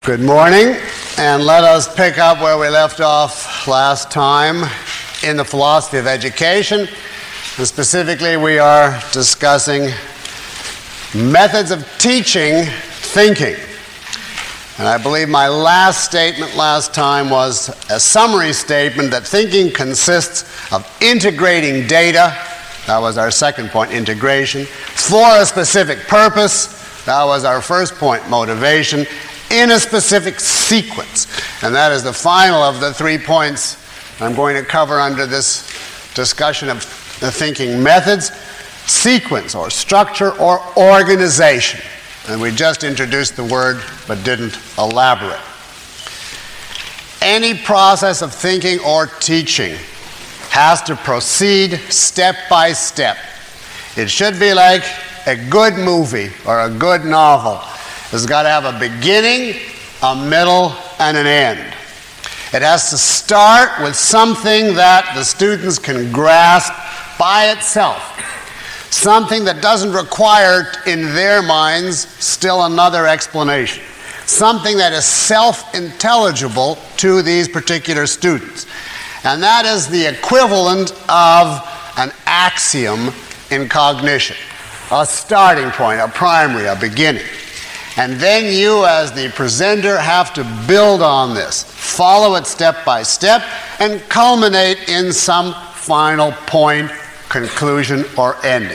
Good morning, and let us pick up where we left off last time in the philosophy of education. And specifically, we are discussing methods of teaching thinking. And I believe my last statement last time was a summary statement that thinking consists of integrating data. That was our second point, integration. For a specific purpose. That was our first point, motivation. In a specific sequence. And that is the final of the 3 points I'm going to cover under this discussion of the thinking methods: sequence or structure or organization. And we just introduced the word but didn't elaborate. Any process of thinking or teaching has to proceed step by step. It should be like a good movie or a good novel. It's got to have a beginning, a middle, and an end. It has to start with something that the students can grasp by itself. Something that doesn't require, in their minds, still another explanation. Something that is self-intelligible to these particular students. And that is the equivalent of an axiom in cognition. A starting point, a primary, a beginning. And then you, as the presenter, have to build on this, follow it step by step, and culminate in some final point, conclusion, or ending.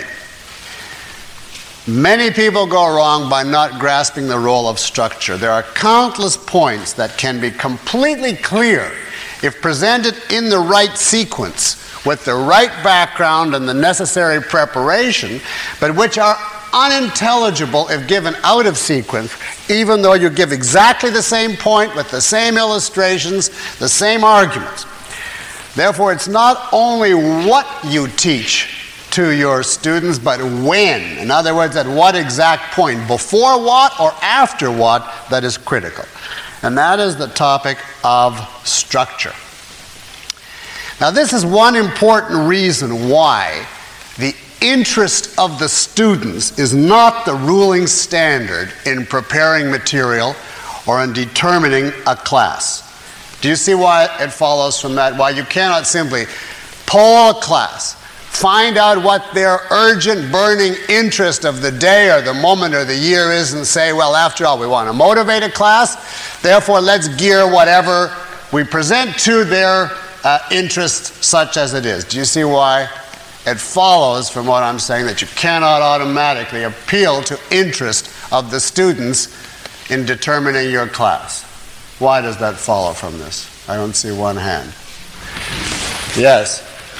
Many people go wrong by not grasping the role of structure. There are countless points that can be completely clear if presented in the right sequence, with the right background and the necessary preparation, but which are unintelligible if given out of sequence, even though you give exactly the same point with the same illustrations, the same arguments. Therefore, it's not only what you teach to your students, but when. In other words, at what exact point, before what or after what, that is critical. And that is the topic of structure. Now, this is one important reason why the interest of the students is not the ruling standard in preparing material or in determining a class. Do you see why it follows from that? Why you cannot simply poll a class, find out what their urgent, burning interest of the day or the moment or the year is, and say, well, after all, we want to motivate a class, therefore let's gear whatever we present to their interest, such as it is. Do you see why? It follows from what I'm saying that you cannot automatically appeal to interest of the students in determining your class. Why does that follow from this? I don't see one hand. Yes?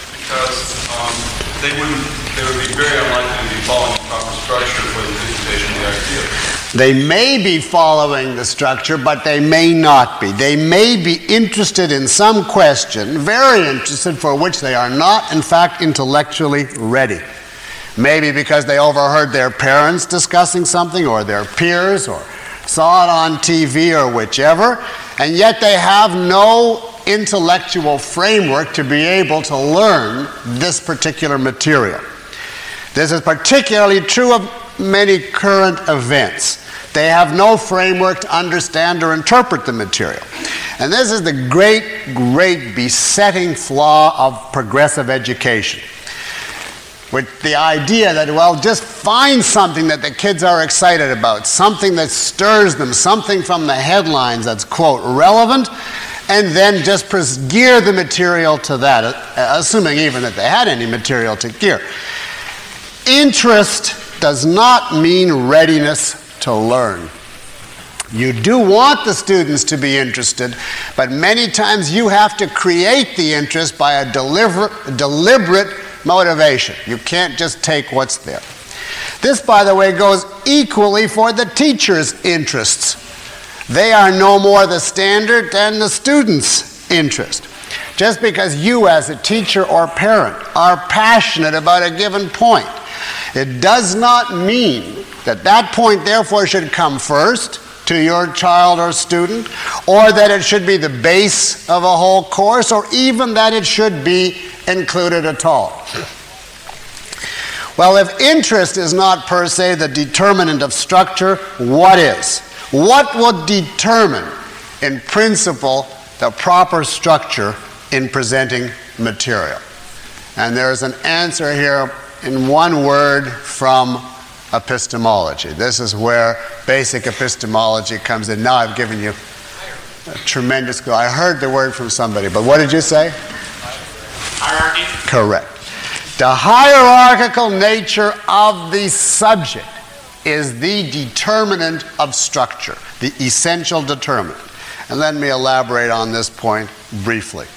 Because they would be very unlikely to be following the proper structure for the presentation of the idea. They may be following the structure, but they may not be. They may be interested in some question, very interested, for which they are not, in fact, intellectually ready. Maybe because they overheard their parents discussing something, or their peers, or saw it on TV, or whichever, and yet they have no intellectual framework to be able to learn this particular material. This is particularly true of many current events. They have no framework to understand or interpret the material. And this is the great, great besetting flaw of progressive education. With the idea that, well, just find something that the kids are excited about, something that stirs them, something from the headlines that's, quote, relevant, and then just gear the material to that, assuming even that they had any material to gear. Interest does not mean readiness to learn. You do want the students to be interested, but many times you have to create the interest by a deliberate motivation. You can't just take what's there. This, by the way, goes equally for the teacher's interests. They are no more the standard than the student's interest. Just because you as a teacher or parent are passionate about a given point, it does not mean that that point therefore should come first to your child or student, or that it should be the base of a whole course, or even that it should be included at all. Well, if interest is not per se the determinant of structure, what is? What would determine, in principle, the proper structure in presenting material? And there's an answer here in one word from epistemology. This is where basic epistemology comes in. Now I've given you a tremendous clue. I heard the word from somebody, but what did you say? Hierarchy? Correct. The hierarchical nature of the subject is the determinant of structure, the essential determinant. And let me elaborate on this point briefly.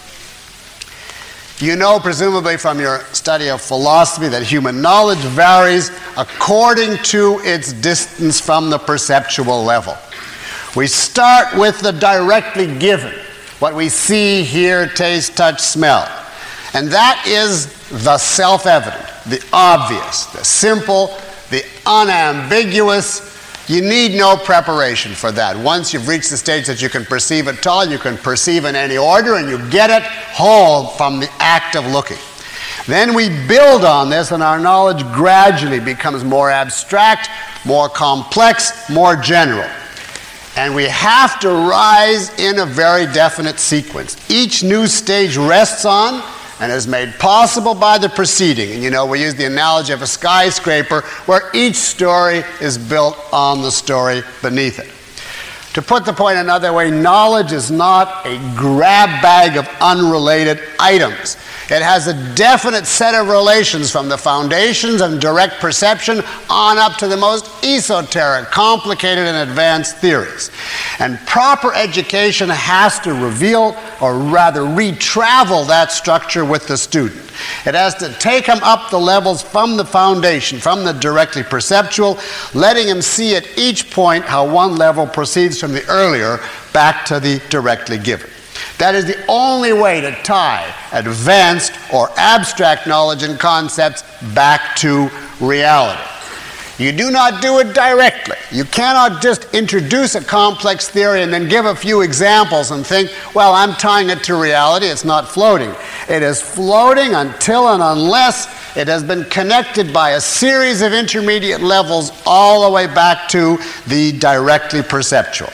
You know, presumably from your study of philosophy, that human knowledge varies according to its distance from the perceptual level. We start with the directly given, what we see, hear, taste, touch, smell. And that is the self-evident, the obvious, the simple, the unambiguous. You need no preparation for that. Once you've reached the stage that you can perceive it all, you can perceive in any order, and you get it whole from the act of looking. Then we build on this, and our knowledge gradually becomes more abstract, more complex, more general. And we have to rise in a very definite sequence. Each new stage rests on and is made possible by the preceding. And you know, we use the analogy of a skyscraper where each story is built on the story beneath it. To put the point another way, knowledge is not a grab bag of unrelated items. It has a definite set of relations from the foundations of direct perception on up to the most esoteric, complicated, and advanced theories. And proper education has to reveal, or rather retravel that structure with the student. It has to take him up the levels from the foundation, from the directly perceptual, letting him see at each point how one level proceeds from the earlier back to the directly given. That is the only way to tie advanced or abstract knowledge and concepts back to reality. You do not do it directly. You cannot just introduce a complex theory and then give a few examples and think, well, I'm tying it to reality. It's not floating. It is floating until and unless it has been connected by a series of intermediate levels all the way back to the directly perceptual.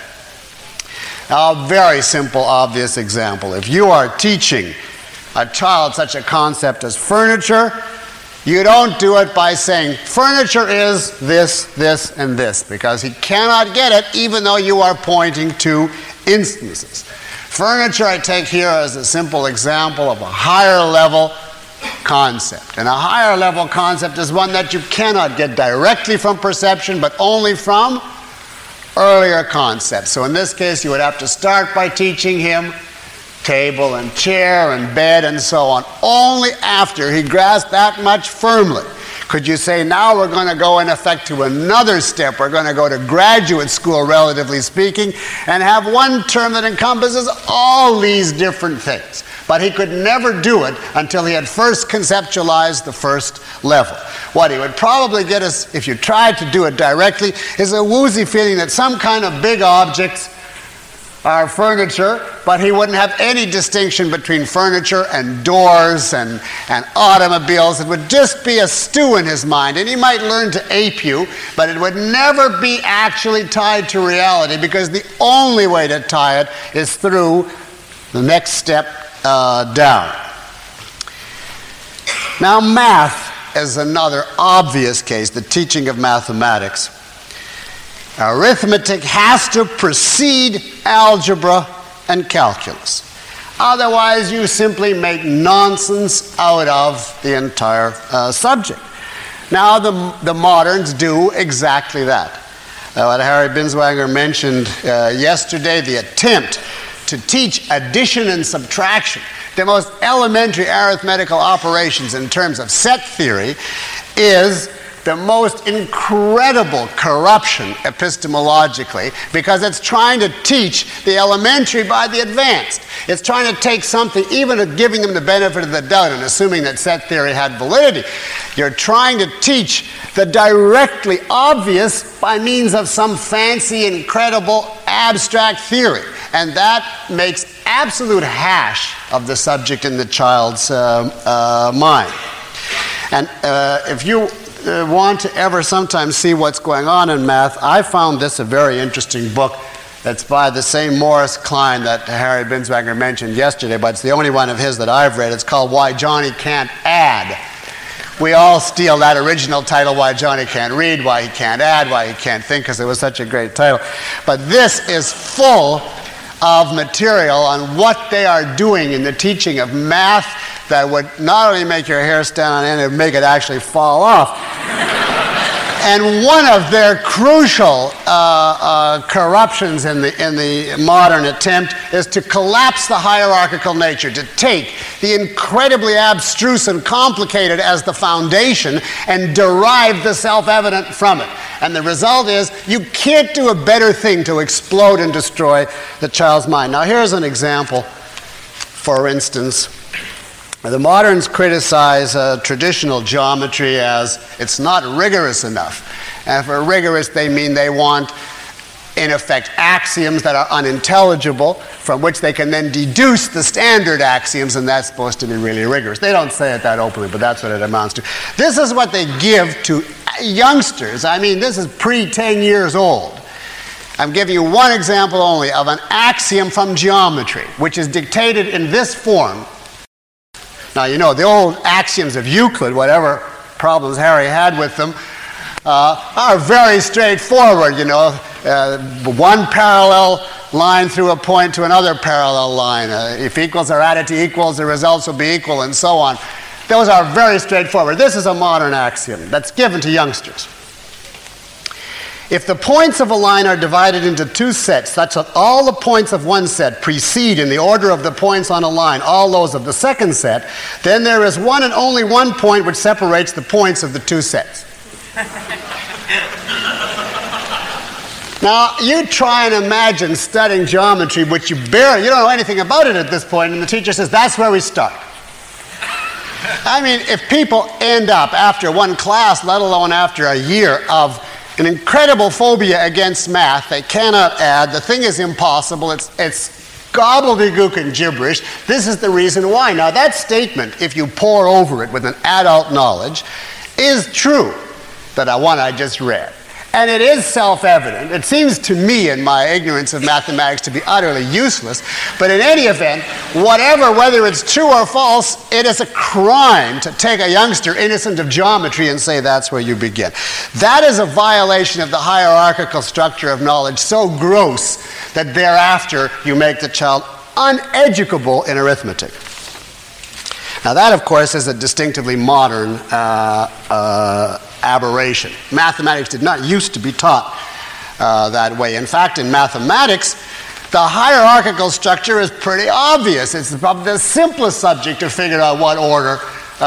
Now, a very simple, obvious example. If you are teaching a child such a concept as furniture, you don't do it by saying, furniture is this, this, and this, because he cannot get it even though you are pointing to instances. Furniture I take here as a simple example of a higher level concept. And a higher level concept is one that you cannot get directly from perception, but only from earlier concepts. So in this case, you would have to start by teaching him table and chair and bed and so on. Only after he grasped that much firmly could you say, now we're going to go in effect to another step. We're going to go to graduate school, relatively speaking, and have one term that encompasses all these different things. But he could never do it until he had first conceptualized the first level. What he would probably get is, if you tried to do it directly, is a woozy feeling that some kind of big objects are furniture, but he wouldn't have any distinction between furniture and doors and automobiles. It would just be a stew in his mind, and he might learn to ape you, but it would never be actually tied to reality, because the only way to tie it is through the next step down. Now, math is another obvious case, the teaching of mathematics. Arithmetic has to precede algebra and calculus. Otherwise, you simply make nonsense out of the entire subject. Now, the moderns do exactly that. What Harry Binswanger mentioned yesterday, the attempt to teach addition and subtraction, the most elementary arithmetical operations in terms of set theory, is the most incredible corruption epistemologically, because it's trying to teach the elementary by the advanced. It's trying to take something, even giving them the benefit of the doubt and assuming that set theory had validity. You're trying to teach the directly obvious by means of some fancy, incredible, abstract theory. And that makes absolute hash of the subject in the child's mind. And if you want to ever sometimes see what's going on in math, I found this a very interesting book. It's by the same Morris Klein that Harry Binswanger mentioned yesterday, but it's the only one of his that I've read. It's called Why Johnny Can't Add. We all steal that original title, Why Johnny Can't Read, Why He Can't Add, Why He Can't Think, because it was such a great title. But this is full of material on what they are doing in the teaching of math that would not only make your hair stand on end, it would make it actually fall off. And one of their crucial corruptions in the modern attempt is to collapse the hierarchical nature, to take the incredibly abstruse and complicated as the foundation and derive the self-evident from it. And the result is you can't do a better thing to explode and destroy the child's mind. Now here's an example, for instance. The moderns criticize traditional geometry as it's not rigorous enough. And for rigorous, they mean they want, in effect, axioms that are unintelligible, from which they can then deduce the standard axioms, and that's supposed to be really rigorous. They don't say it that openly, but that's what it amounts to. This is what they give to youngsters. I mean, this is pre-10 years old. I'm giving you one example only of an axiom from geometry, which is dictated in this form. Now, you know, the old axioms of Euclid, whatever problems Harry had with them, are very straightforward, you know. One parallel line through a point to another parallel line. If equals are added to equals, the results will be equal, and so on. Those are very straightforward. This is a modern axiom that's given to youngsters. If the points of a line are divided into two sets, such that all the points of one set precede in the order of the points on a line all those of the second set, then there is one and only one point which separates the points of the two sets. Now, you try and imagine studying geometry, which you don't know anything about it at this point, and the teacher says, that's where we start. I mean, if people end up after one class, let alone after a year of an incredible phobia against math, they cannot add, the thing is impossible, it's gobbledygook and gibberish, this is the reason why. Now that statement, if you pore over it with an adult knowledge, is true, that one I just read. And it is self-evident. It seems to me, in my ignorance of mathematics, to be utterly useless. But in any event, whether it's true or false, it is a crime to take a youngster innocent of geometry and say that's where you begin. That is a violation of the hierarchical structure of knowledge so gross that thereafter you make the child uneducable in arithmetic. Now that, of course, is a distinctively modern aberration. Mathematics did not used to be taught that way. In fact, in mathematics, the hierarchical structure is pretty obvious. It's probably the simplest subject to figure out what order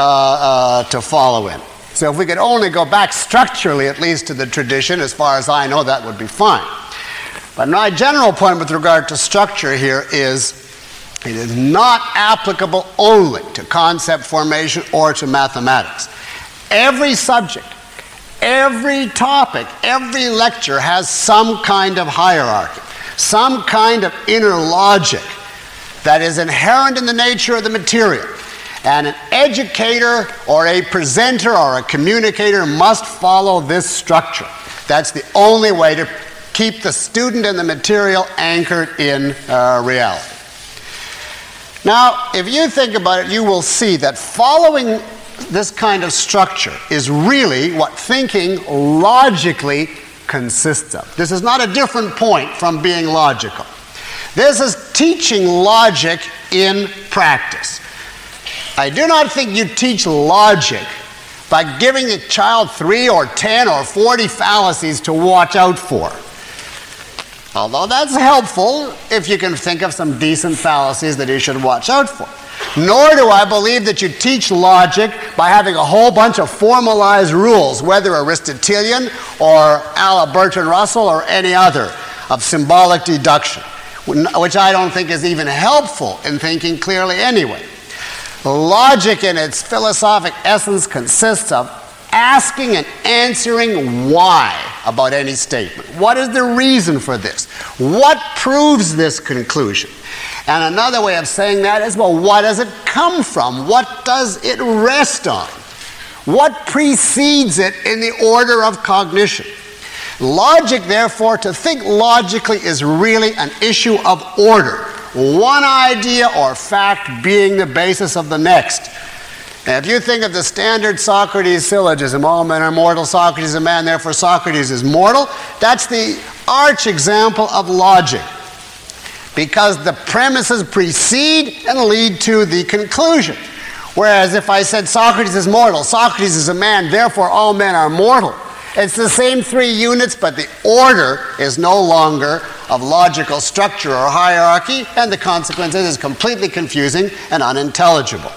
to follow in. So if we could only go back structurally, at least, to the tradition, as far as I know, that would be fine. But my general point with regard to structure here is it is not applicable only to concept formation or to mathematics. Every subject, every topic, every lecture has some kind of hierarchy, some kind of inner logic that is inherent in the nature of the material. And an educator or a presenter or a communicator must follow this structure. That's the only way to keep the student and the material anchored in reality. Now, if you think about it, you will see that following this kind of structure is really what thinking logically consists of. This is not a different point from being logical. This is teaching logic in practice. I do not think you teach logic by giving the child 3 or 10 or 40 fallacies to watch out for. Although that's helpful if you can think of some decent fallacies that you should watch out for. Nor do I believe that you teach logic by having a whole bunch of formalized rules, whether Aristotelian or a la Bertrand Russell or any other, of symbolic deduction, which I don't think is even helpful in thinking clearly anyway. Logic in its philosophic essence consists of asking and answering why about any statement. What is the reason for this? What proves this conclusion? And another way of saying that is, well, what does it come from? What does it rest on? What precedes it in the order of cognition? Logic, therefore, to think logically is really an issue of order. One idea or fact being the basis of the next. And if you think of the standard Socrates syllogism, all men are mortal, Socrates is a man, therefore Socrates is mortal, that's the arch example of logic. Because the premises precede and lead to the conclusion. Whereas if I said Socrates is mortal, Socrates is a man, therefore all men are mortal, it's the same three units, but the order is no longer of logical structure or hierarchy, and the consequence is completely confusing and unintelligible.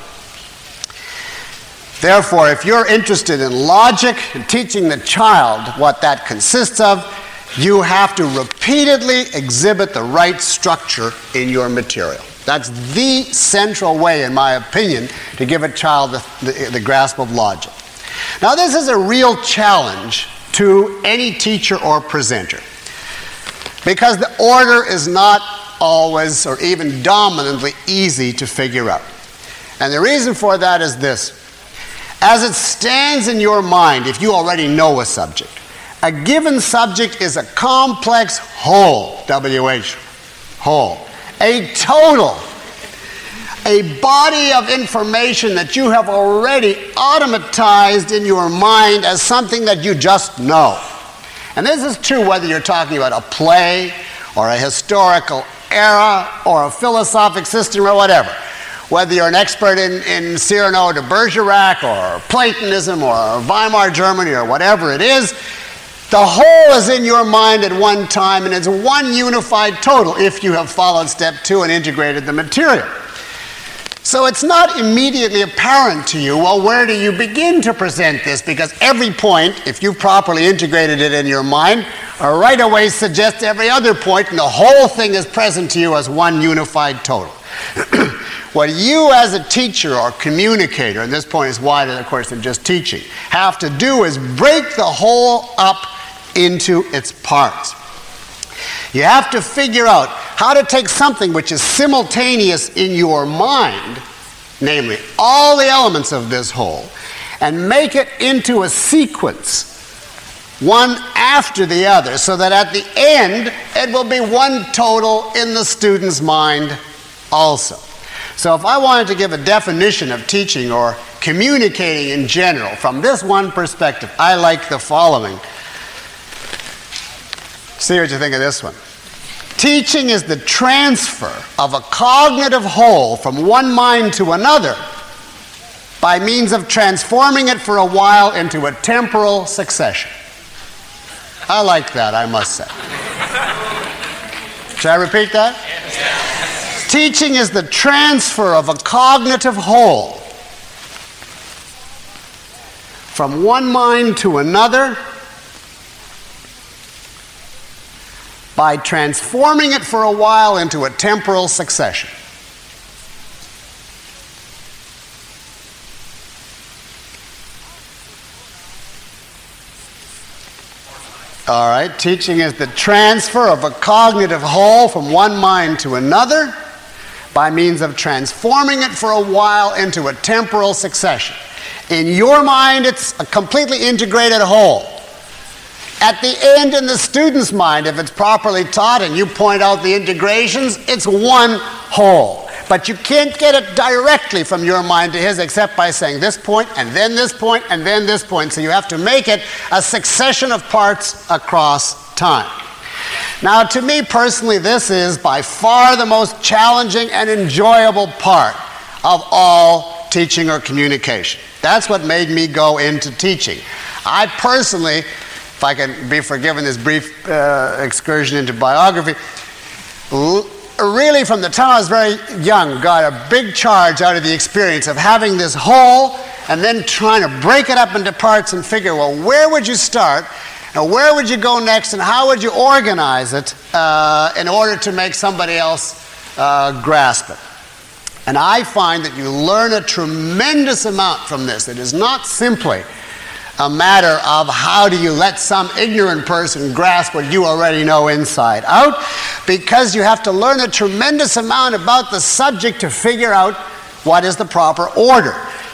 Therefore, if you're interested in logic and teaching the child what that consists of, you have to repeatedly exhibit the right structure in your material. That's the central way, in my opinion, to give a child the grasp of logic. Now, this is a real challenge to any teacher or presenter, because the order is not always or even dominantly easy to figure out. And the reason for that is this. As it stands in your mind, if you already know a subject, a given subject is a complex whole, WH, whole, a total, a body of information that you have already automatized in your mind as something that you just know. And this is true whether you're talking about a play or a historical era or a philosophic system or whatever. Whether you're an expert in Cyrano de Bergerac or Platonism or Weimar Germany or whatever it is, the whole is in your mind at one time, and it's one unified total if you have followed step 2 and integrated the material. So it's not immediately apparent to you, well, where do you begin to present this? Because every point, if you've properly integrated it in your mind, right away suggests every other point, and the whole thing is present to you as one unified total. What you as a teacher or communicator, and this point is wider, of course, than just teaching, have to do is break the whole up into its parts. You have to figure out how to take something which is simultaneous in your mind, namely all the elements of this whole, and make it into a sequence, one after the other, so that at the end it will be one total in the student's mind also. So if I wanted to give a definition of teaching or communicating in general from this one perspective, I like the following. See what you think of this one. Teaching is the transfer of a cognitive whole from one mind to another by means of transforming it for a while into a temporal succession. I like that, I must say. Should I repeat that? Teaching is the transfer of a cognitive whole from one mind to another by transforming it for a while into a temporal succession. All right, teaching is the transfer of a cognitive whole from one mind to another by means of transforming it for a while into a temporal succession. In your mind, it's a completely integrated whole. At the end, in the student's mind, if it's properly taught and you point out the integrations, it's one whole. But you can't get it directly from your mind to his except by saying this point, and then this point, and then this point. So you have to make it a succession of parts across time. Now, to me personally, this is by far the most challenging and enjoyable part of all teaching or communication. That's what made me go into teaching. I personally, if I can be forgiven this brief excursion into biography, really from the time I was very young, got a big charge out of the experience of having this whole and then trying to break it up into parts and figure, well, where would you start? Now, where would you go next, and how would you organize it in order to make somebody else grasp it? And I find that you learn a tremendous amount from this. It is not simply a matter of how do you let some ignorant person grasp what you already know inside out, because you have to learn a tremendous amount about the subject to figure out what is the proper order.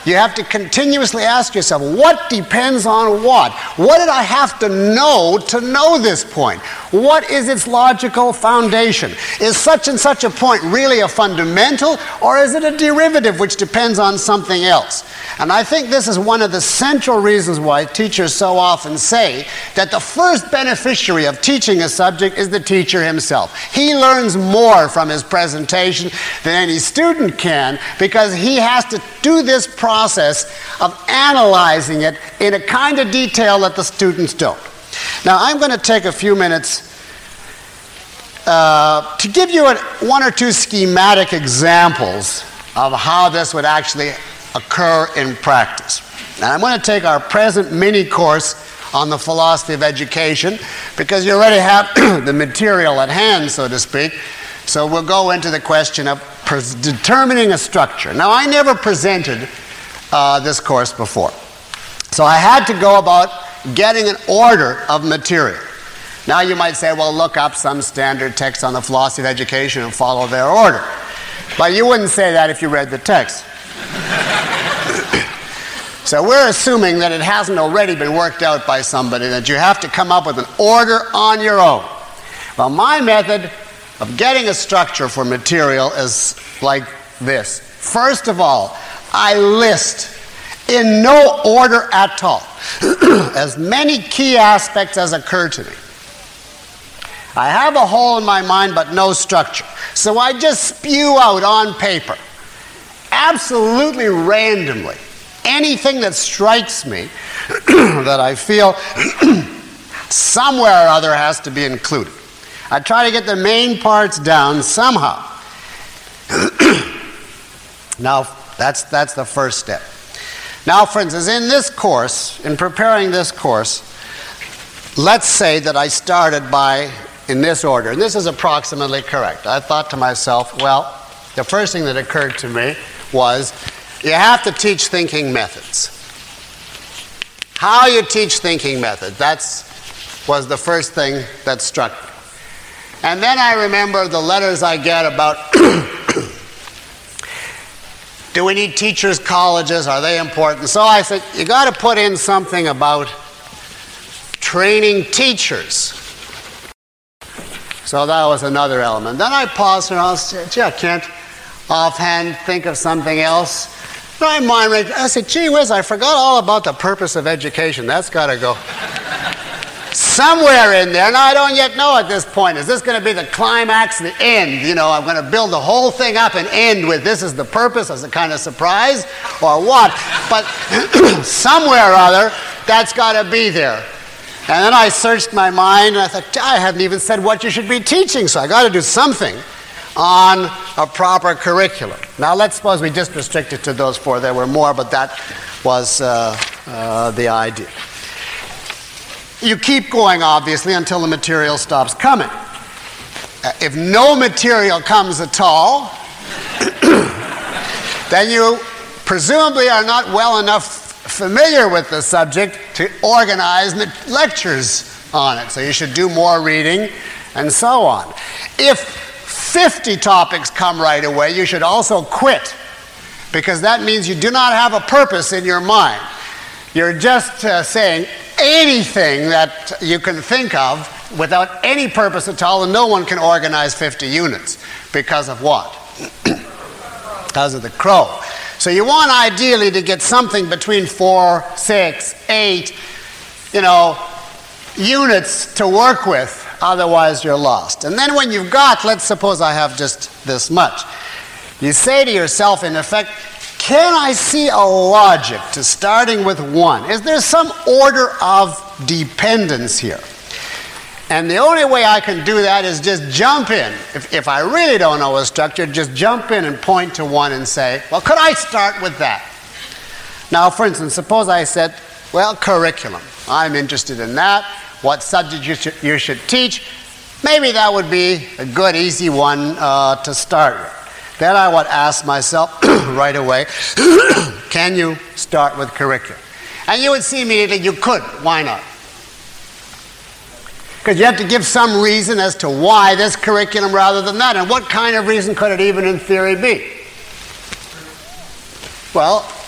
You have to continuously ask yourself, what depends on what? What did I have to know this point? What is its logical foundation? Is such and such a point really a fundamental, or is it a derivative which depends on something else? And I think this is one of the central reasons why teachers so often say that the first beneficiary of teaching a subject is the teacher himself. He learns more from his presentation than any student can, because he has to do this process of analyzing it in a kind of detail that the students don't. Now, I'm going to take a few minutes to give you one or two schematic examples of how this would actually occur in practice. Now, I'm going to take our present mini course on the philosophy of education, because you already have the material at hand, so to speak. So we'll go into the question of determining a structure. Now, I never presented this course before, so I had to go about getting an order of material. Now you might say, well, look up some standard text on the philosophy of education and follow their order. But you wouldn't say that if you read the text. So we're assuming that it hasn't already been worked out by somebody, that you have to come up with an order on your own. Well, my method of getting a structure for material is like this. First of all, I list in no order at all as many key aspects as occur to me. I have a whole in my mind but no structure. So I just spew out on paper, absolutely randomly, anything that strikes me that I feel somewhere or other has to be included. I try to get the main parts down somehow. Now, that's the first step. Now, for instance, in this course, in preparing this course, let's say that I started in this order, and this is approximately correct. I thought to myself, well, the first thing that occurred to me was you have to teach thinking methods. How you teach thinking methods, was the first thing that struck me. And then I remember the letters I get about do we need teachers' colleges? Are they important? So I said, you got to put in something about training teachers. So that was another element. Then I paused and I said, gee, I can't offhand think of something else. My mind went, I said, gee whiz, I forgot all about the purpose of education. That's got to go somewhere in there. Now, I don't yet know at this point. Is this going to be the climax, the end? You know, I'm going to build the whole thing up and end with this is the purpose as a kind of surprise, or what? But somewhere or other, that's got to be there. And then I searched my mind, and I thought, I haven't even said what you should be teaching, so I got to do something on a proper curriculum. Now, let's suppose we just restrict it to those four. There were more, but that was the idea. You keep going, obviously, until the material stops coming. If no material comes at all, then you presumably are not well enough familiar with the subject to organize lectures on it. So you should do more reading and so on. If 50 topics come right away, you should also quit, because that means you do not have a purpose in your mind. You're just saying anything that you can think of without any purpose at all, and no one can organize 50 units. Because of what? Because of the crow. So you want ideally to get something between 4, 6, 8, units to work with, otherwise you're lost. And then when you've got, let's suppose I have just this much, you say to yourself, in effect, can I see a logic to starting with 1? Is there some order of dependence here? And the only way I can do that is just jump in. If I really don't know a structure, just jump in and point to 1 and say, well, could I start with that? Now, for instance, suppose I said, well, curriculum. I'm interested in that. What subject you should teach. Maybe that would be a good, easy one to start with. Then I would ask myself right away, can you start with curriculum? And you would see immediately you could. Why not? Because you have to give some reason as to why this curriculum rather than that. And what kind of reason could it even in theory be? Well,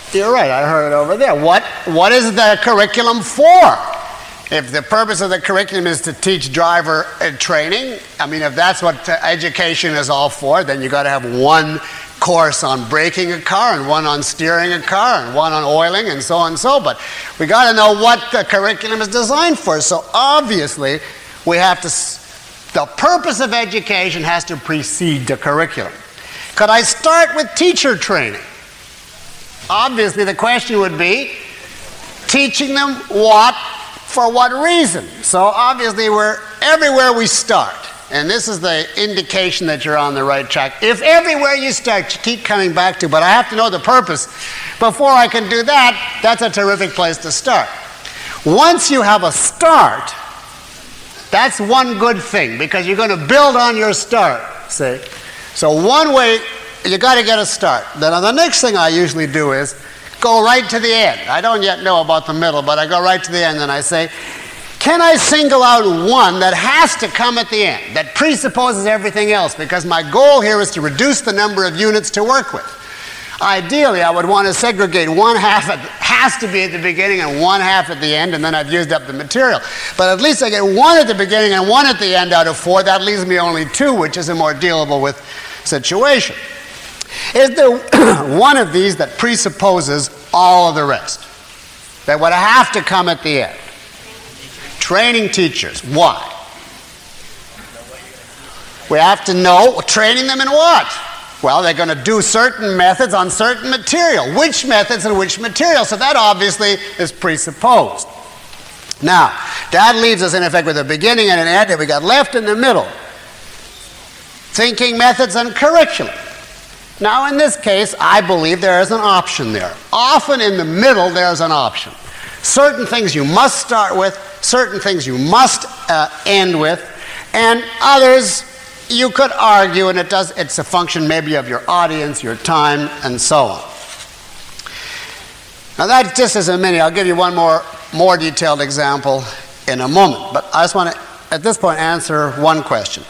You're right, I heard it over there. What is the curriculum for? If the purpose of the curriculum is to teach driver training, I mean, if that's what education is all for, then you've got to have one course on braking a car and one on steering a car and one on oiling and so on and so. But we got to know what the curriculum is designed for. So obviously, we have to, the purpose of education has to precede the curriculum. Could I start with teacher training? Obviously, the question would be, teaching them what, for what reason? So obviously, everywhere we start, and this is the indication that you're on the right track. If everywhere you start, you keep coming back to, but I have to know the purpose. Before I can do that, that's a terrific place to start. Once you have a start, that's one good thing, because you're going to build on your start, see? So one way, you got to get a start. Then the next thing I usually do is go right to the end. I don't yet know about the middle, but I go right to the end and I say, can I single out one that has to come at the end, that presupposes everything else? Because my goal here is to reduce the number of units to work with. Ideally, I would want to segregate one half has to be at the beginning and one half at the end, and then I've used up the material. But at least I get one at the beginning and one at the end out of 4. That leaves me only 2, which is a more dealable with situation. Is there one of these that presupposes all of the rest? That would have to come at the end? Training teachers. Why? We have to know, training them in what? Well, they're going to do certain methods on certain material. Which methods and which material? So that obviously is presupposed. Now, that leaves us in effect with a beginning and an end, and we got left in the middle. Thinking methods and curriculum. Now, in this case, I believe there is an option there. Often in the middle, there's an option. Certain things you must start with, certain things you must end with, and others you could argue, and it's a function maybe of your audience, your time, and so on. Now that just is a mini. I'll give you one more detailed example in a moment, but I just want to, at this point, answer one question.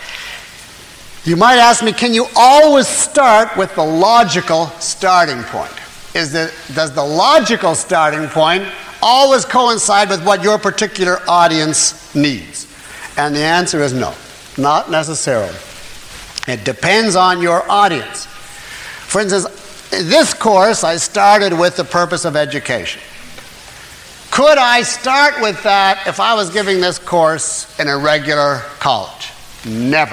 You might ask me, can you always start with the logical starting point? Does the logical starting point always coincide with what your particular audience needs? And the answer is no, not necessarily. It depends on your audience. For instance, this course I started with the purpose of education. Could I start with that if I was giving this course in a regular college? Never.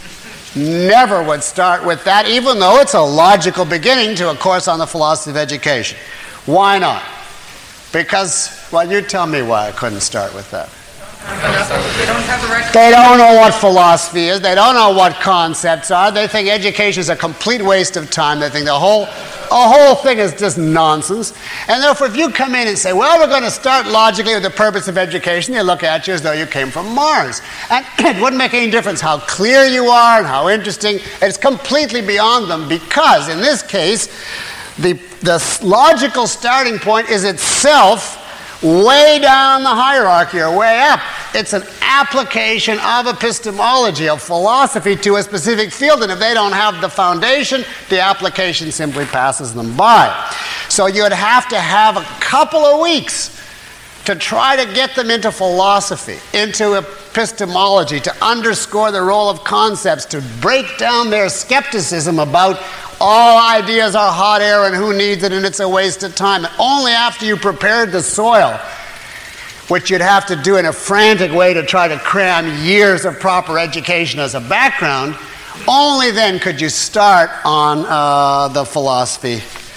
Never would start with that, even though it's a logical beginning to a course on the philosophy of education. Why not? Because, well, you tell me why I couldn't start with that. They don't have the right. They don't know what philosophy is. They don't know what concepts are. They think education is a complete waste of time. They think the whole thing is just nonsense. And therefore, if you come in and say, well, we're going to start logically with the purpose of education, they look at you as though you came from Mars. And it wouldn't make any difference how clear you are and how interesting. It's completely beyond them, because in this case, the logical starting point is itself way down the hierarchy or way up. It's an application of epistemology, of philosophy, to a specific field, and if they don't have the foundation, the application simply passes them by. So you'd have to have a couple of weeks to try to get them into philosophy, into epistemology, to underscore the role of concepts, to break down their skepticism about all ideas are hot air and who needs it and it's a waste of time. And only after you prepared the soil, which you'd have to do in a frantic way to try to cram years of proper education as a background, only then could you start on the philosophy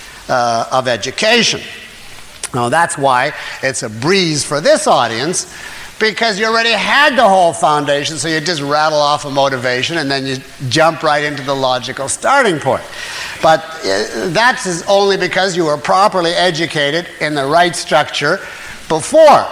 of education. Now that's why it's a breeze for this audience, because you already had the whole foundation, so you just rattle off a motivation and then you jump right into the logical starting point. But that's only because you were properly educated in the right structure before.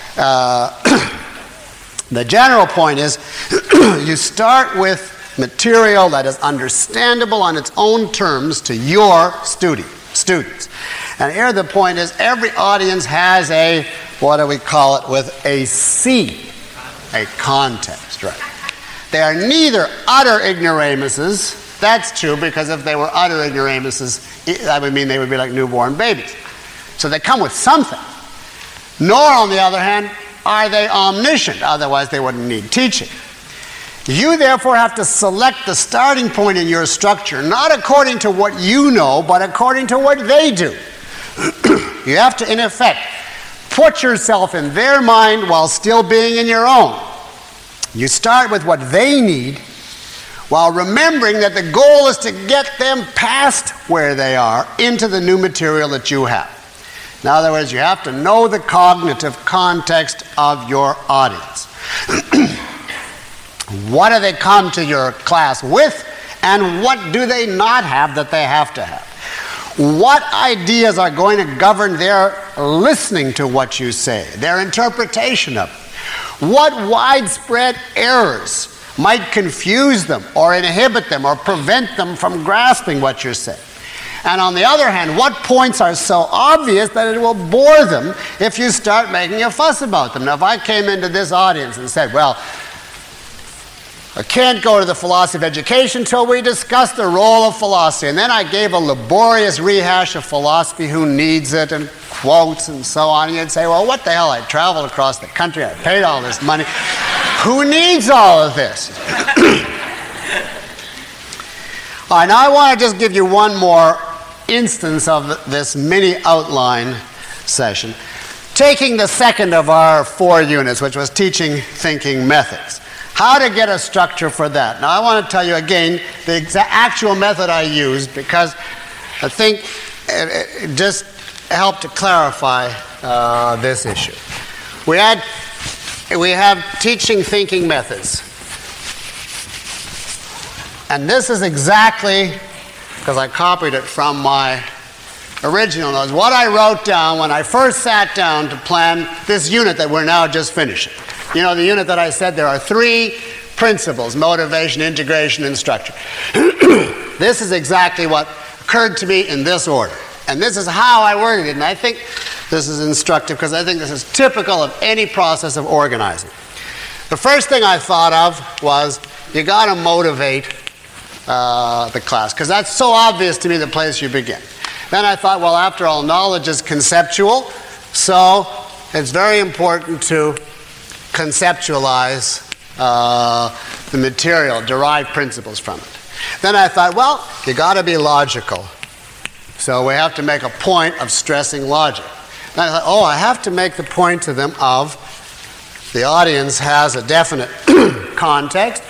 The general point is you start with material that is understandable on its own terms to your students. And here the point is every audience has a, what do we call it, with a C, a context, right? They are neither utter ignoramuses. That's true, because if they were utter ignoramuses, that would mean they would be like newborn babies. So they come with something. Nor, on the other hand, are they omniscient. Otherwise, they wouldn't need teaching. You, therefore, have to select the starting point in your structure, not according to what you know, but according to what they do. You have to, in effect, put yourself in their mind while still being in your own. You start with what they need, while remembering that the goal is to get them past where they are into the new material that you have. In other words, you have to know the cognitive context of your audience. What do they come to your class with, and what do they not have that they have to have? What ideas are going to govern their listening to what you say, their interpretation of it? What widespread errors might confuse them or inhibit them or prevent them from grasping what you're saying? And on the other hand, what points are so obvious that it will bore them if you start making a fuss about them? Now, if I came into this audience and said, well, I can't go to the philosophy of education until we discuss the role of philosophy. And then I gave a laborious rehash of philosophy, who needs it, and quotes and so on. And you'd say, well, what the hell? I traveled across the country. I paid all this money. Who needs all of this? All right, now I want to just give you one more instance of this mini outline session, taking the second of our 4 units, which was teaching thinking methods. How to get a structure for that. Now I want to tell you again the actual method I used, because I think it just helped to clarify this issue. We have teaching thinking methods. And this is exactly, because I copied it from my original notes, what I wrote down when I first sat down to plan this unit that we're now just finishing. You know, the unit that I said there are 3 principles: motivation, integration, and structure. This is exactly what occurred to me in this order. And this is how I worded it. And I think this is instructive, because I think this is typical of any process of organizing. The first thing I thought of was, you got to motivate the class, because that's so obvious to me the place you begin. Then I thought, well, after all, knowledge is conceptual, so it's very important to conceptualize the material, derive principles from it. Then I thought, well, you got to be logical, so we have to make a point of stressing logic. Then I thought, oh, I have to make the point to them of the audience has a definite context,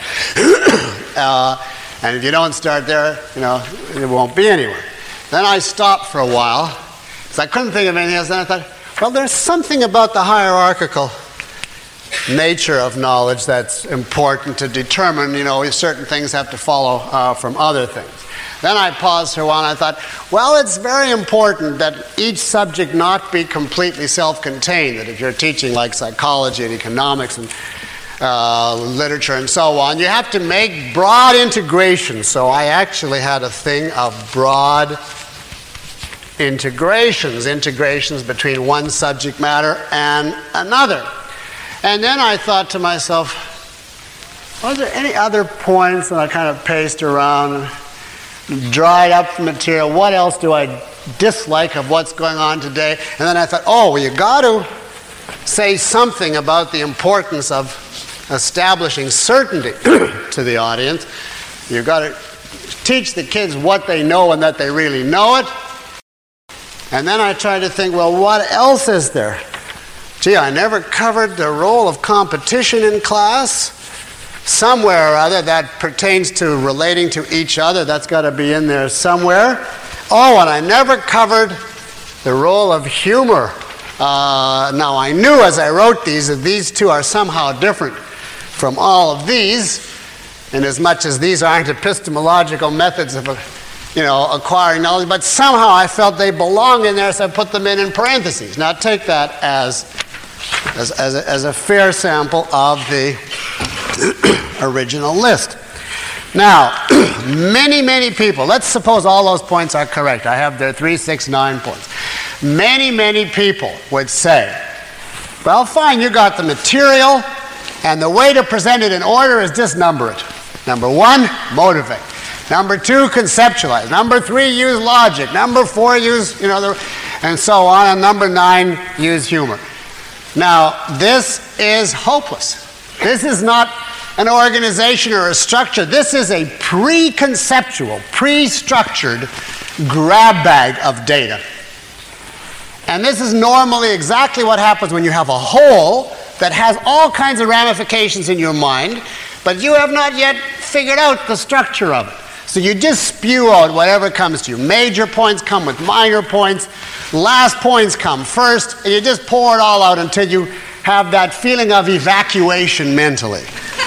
and if you don't start there, you know, it won't be anywhere. Then I stopped for a while, because I couldn't think of anything else. Then I thought, well, there's something about the hierarchical nature of knowledge that's important to determine, you know, certain things have to follow from other things. Then I paused for a while and I thought, well, it's very important that each subject not be completely self-contained, that if you're teaching like psychology and economics and literature and so on, you have to make broad integrations. So I actually had a thing of broad integrations between one subject matter and another. And then I thought to myself, are there any other points that I kind of paced around and dried up the material? What else do I dislike of what's going on today? And then I thought, oh, well, you got to say something about the importance of establishing certainty to the audience. You've got to teach the kids what they know and that they really know it. And then I tried to think, well, what else is there? Gee, I never covered the role of competition in class. Somewhere or other that pertains to relating to each other. That's got to be in there somewhere. Oh, and I never covered the role of humor. Now, I knew as I wrote these that these two are somehow different from all of these, in as much as these aren't epistemological methods of acquiring knowledge, but somehow I felt they belong in there, so I put them in parentheses. Now, take that as a fair sample of the original list. Now, many people, let's suppose all those points are correct. I have there 3, 6, 9 points. Many people would say, well, fine, you got the material, and the way to present it in order is just number it. Number 1, motivate. Number 2, conceptualize. Number 3, use logic. Number 4, use, and so on. And number 9, use humor. Now, this is hopeless. This is not an organization or a structure. This is a pre-conceptual, pre-structured grab bag of data. And this is normally exactly what happens when you have a whole that has all kinds of ramifications in your mind, but you have not yet figured out the structure of it. So you just spew out whatever comes to you. Major points come with minor points. Last points come first, and you just pour it all out until you have that feeling of evacuation mentally.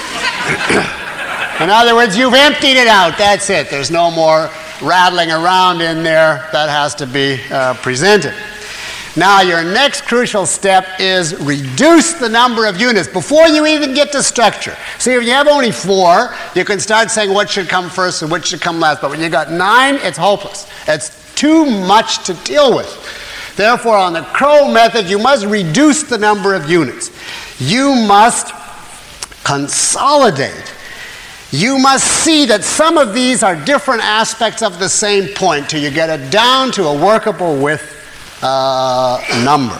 In other words, you've emptied it out. That's it. There's no more rattling around in there. That has to be presented. Now, your next crucial step is reduce the number of units before you even get to structure. See, if you have only 4, you can start saying what should come first and what should come last. But when you got 9, it's hopeless. It's too much to deal with. Therefore, on the Crow method, you must reduce the number of units. You must consolidate. You must see that some of these are different aspects of the same point till you get it down to a workable width number.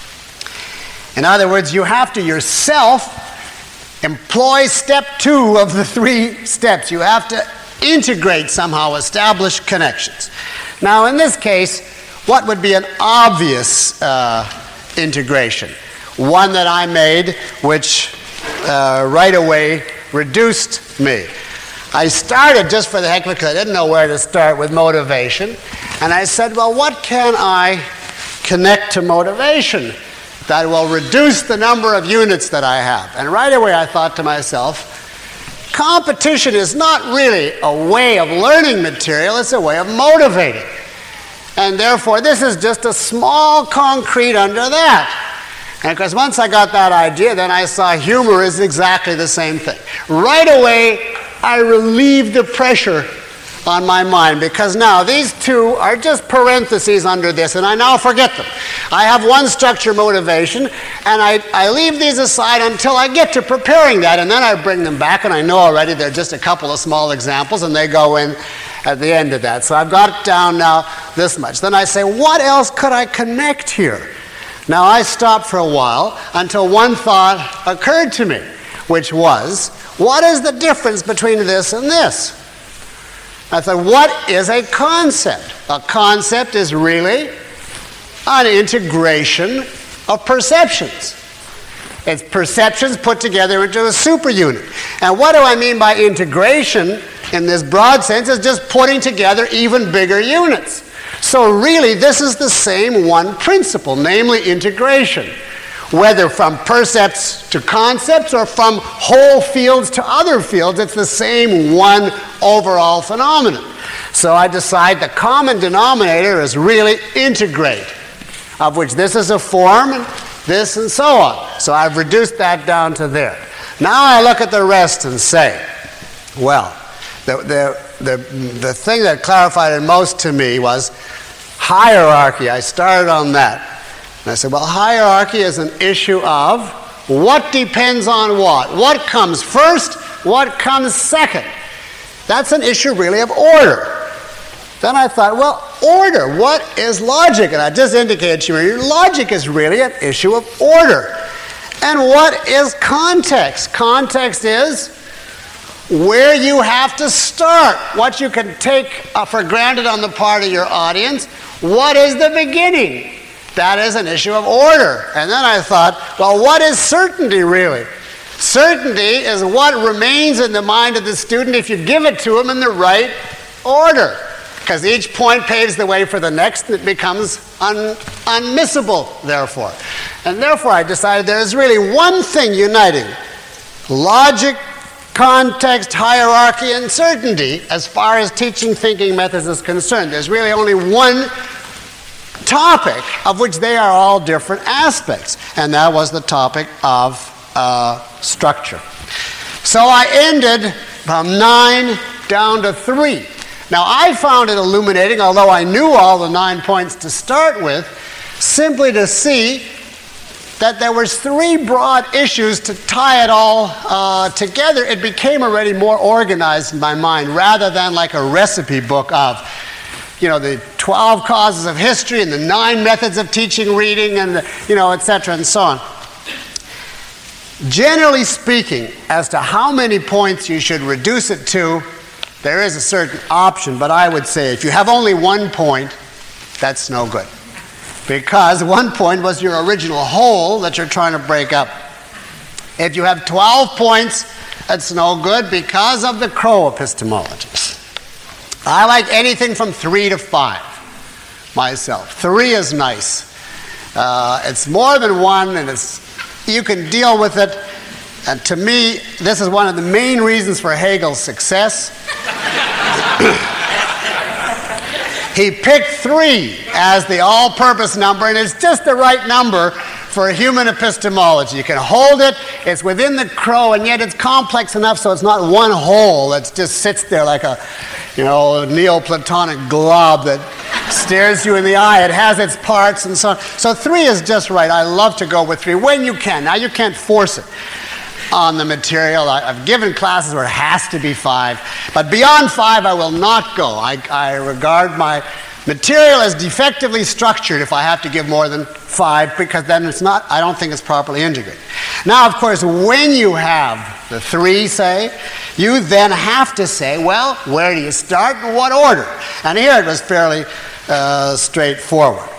In other words, you have to yourself employ step 2 of the 3 steps. You have to integrate somehow, establish connections. Now, in this case, what would be an obvious integration? One that I made, which right away reduced me. I started, just for the heck of it, because I didn't know where to start, with motivation. And I said, well, what can I connect to motivation that will reduce the number of units that I have? And right away I thought to myself, competition is not really a way of learning material, it's a way of motivating. And therefore this is just a small concrete under that. And of course, once I got that idea, then I saw humor is exactly the same thing. Right away, I relieved the pressure on my mind, because now these 2 are just parentheses under this, and I now forget them. I have one structure, motivation, and I leave these aside until I get to preparing that, and then I bring them back, and I know already they're just a couple of small examples, and they go in at the end of that. So I've got it down now this much. Then I say, what else could I connect here? Now, I stopped for a while until one thought occurred to me, which was, what is the difference between this and this? I thought, what is a concept? A concept is really an integration of perceptions. It's perceptions put together into a superunit. And what do I mean by integration in this broad sense? Is just putting together even bigger units. So really, this is the same one principle, namely integration. Whether from percepts to concepts or from whole fields to other fields, it's the same one overall phenomenon. So I decide the common denominator is really integrate, of which this is a form, and this, and so on. So I've reduced that down to there. Now I look at the rest and say, well, the thing that clarified it most to me was hierarchy. I started on that. And I said, well, hierarchy is an issue of what depends on what. What comes first? What comes second? That's an issue really of order. Then I thought, well, order, what is logic? And I just indicated to you, logic is really an issue of order. And what is context? Context is where you have to start, what you can take for granted on the part of your audience. What is the beginning? That is an issue of order. And then I thought, well, what is certainty really? Certainty is what remains in the mind of the student if you give it to him in the right order. Because each point paves the way for the next, and it becomes unmissable, therefore. And therefore I decided there is really one thing uniting logic, context, hierarchy, and certainty as far as teaching thinking methods is concerned. There's really only one topic of which they are all different aspects, and that was the topic of structure. So I ended from 9 down to 3. Now I found it illuminating, although I knew all the 9 points to start with, simply to see that there was 3 broad issues to tie it all together. It became already more organized in my mind, rather than like a recipe book of the 12 causes of history and the 9 methods of teaching reading and, et cetera and so on. Generally speaking, as to how many points you should reduce it to, there is a certain option, but I would say if you have only 1 point, that's no good. Because 1 point was your original whole that you're trying to break up. If you have 12 points, that's no good because of the Crow epistemology. I like anything from 3 to 5 myself. 3 is nice. It's more than 1, and you can deal with it. And to me, this is one of the main reasons for Hegel's success. He picked 3 as the all-purpose number, and it's just the right number for human epistemology. You can hold it, it's within the Crow, and yet it's complex enough so it's not one whole that just sits there like a Neoplatonic glob that stares you in the eye. It has its parts and so on. So 3 is just right. I love to go with 3 when you can. Now, you can't force it on the material. I've given classes where it has to be 5, but beyond 5 I will not go. I regard my material as defectively structured if I have to give more than 5, because then I don't think it's properly integrated. Now, of course, when you have the 3, say, you then have to say, well, where do you start and what order? And here it was fairly straightforward.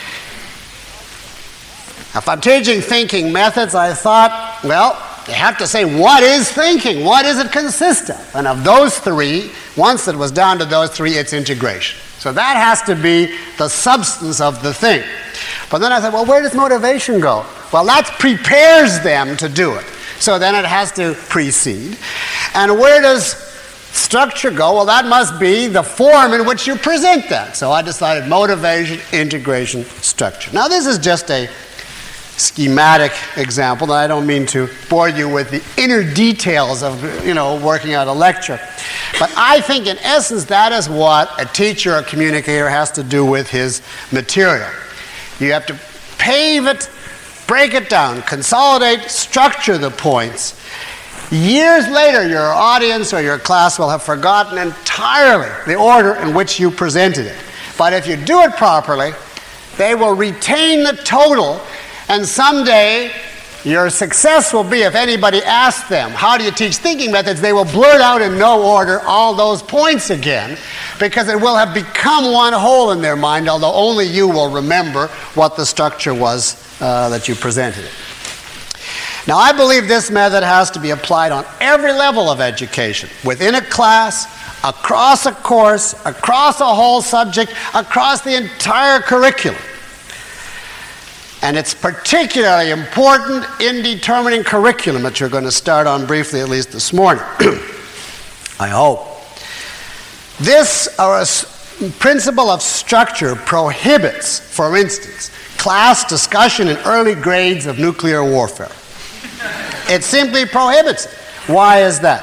If I'm teaching thinking methods, I thought, well, you have to say, what is thinking? What does it consist of? And of those 3, once it was down to those 3, it's integration. So that has to be the substance of the thing. But then I said, well, where does motivation go? Well, that prepares them to do it. So then it has to precede. And where does structure go? Well, that must be the form in which you present that. So I decided motivation, integration, structure. Now, this is just a schematic example, and I don't mean to bore you with the inner details of, working out a lecture. But I think in essence that is what a teacher or communicator has to do with his material. You have to pave it, break it down, consolidate, structure the points. Years later, your audience or your class will have forgotten entirely the order in which you presented it. But if you do it properly, they will retain the total. And someday, your success will be if anybody asks them, how do you teach thinking methods? They will blurt out in no order all those points again, because it will have become one whole in their mind, although only you will remember what the structure was that you presented it. Now, I believe this method has to be applied on every level of education, within a class, across a course, across a whole subject, across the entire curriculum. And it's particularly important in determining curriculum, that you're going to start on briefly, at least this morning. I hope. This principle of structure prohibits, for instance, class discussion in early grades of nuclear warfare. It simply prohibits it. Why is that?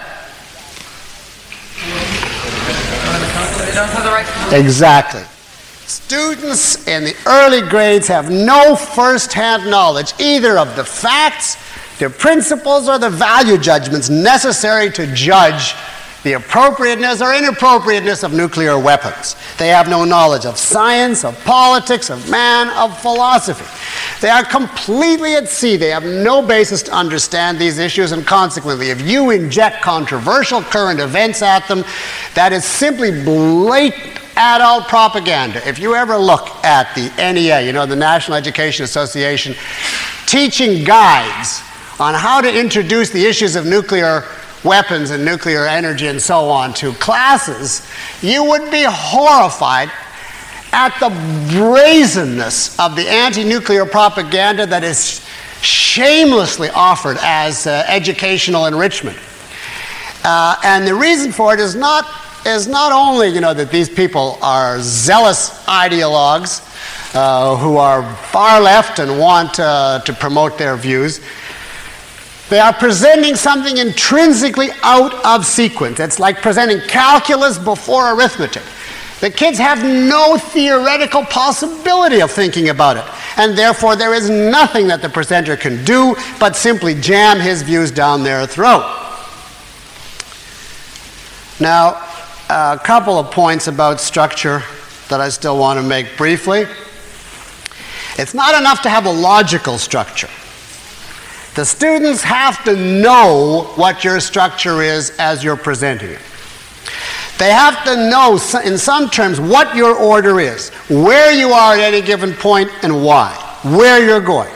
They don't have the right to. Exactly. Students in the early grades have no first-hand knowledge either of the facts, the principles, or the value judgments necessary to judge the appropriateness or inappropriateness of nuclear weapons. They have no knowledge of science, of politics, of man, of philosophy. They are completely at sea. They have no basis to understand these issues, and consequently, if you inject controversial current events at them, that is simply blatant adult propaganda. If you ever look at the NEA, the National Education Association, teaching guides on how to introduce the issues of nuclear weapons and nuclear energy and so on to classes, you would be horrified at the brazenness of the anti-nuclear propaganda that is shamelessly offered as educational enrichment. And the reason for it is not only, that these people are zealous ideologues who are far left and want to promote their views. They are presenting something intrinsically out of sequence. It's like presenting calculus before arithmetic. The kids have no theoretical possibility of thinking about it, and therefore there is nothing that the presenter can do but simply jam his views down their throat. Now, a couple of points about structure that I still want to make briefly. It's not enough to have a logical structure. The students have to know what your structure is as you're presenting it. They have to know, in some terms, what your order is, where you are at any given point and why, where you're going.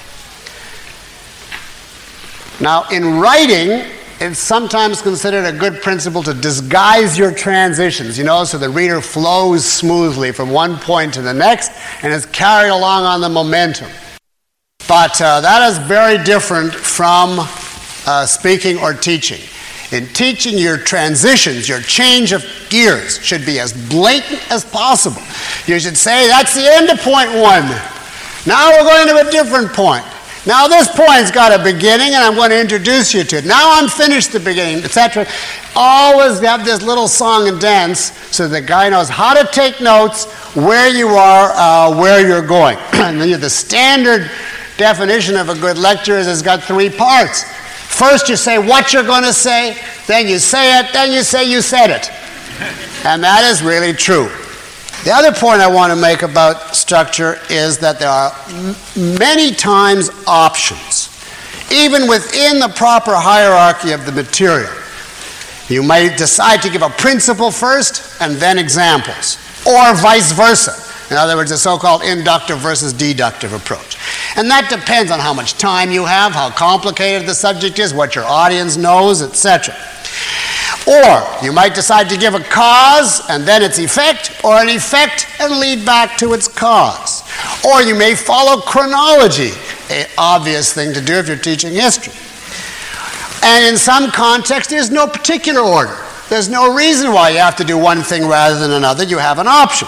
Now, in writing, it's sometimes considered a good principle to disguise your transitions, so the reader flows smoothly from one point to the next and is carried along on the momentum. But that is very different from speaking or teaching. In teaching, your transitions, your change of gears should be as blatant as possible. You should say, that's the end of point 1. Now we're going to a different point. Now this point's got a beginning, and I'm going to introduce you to it. Now I'm finished the beginning, etc. Always have this little song and dance so the guy knows how to take notes, where you are, where you're going. And then the standard definition of a good lecture is it's got 3 parts. First you say what you're going to say, then you say it, then you say you said it. And that is really true. The other point I want to make about structure is that there are many times options, even within the proper hierarchy of the material. You may decide to give a principle first and then examples, or vice versa. In other words, a so-called inductive versus deductive approach. And that depends on how much time you have, how complicated the subject is, what your audience knows, etc. Or you might decide to give a cause and then its effect, or an effect and lead back to its cause. Or you may follow chronology, an obvious thing to do if you're teaching history. And in some contexts, there's no particular order. There's no reason why you have to do one thing rather than another. You have an option.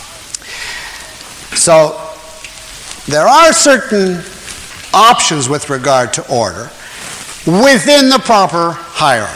So there are certain options with regard to order within the proper hierarchy.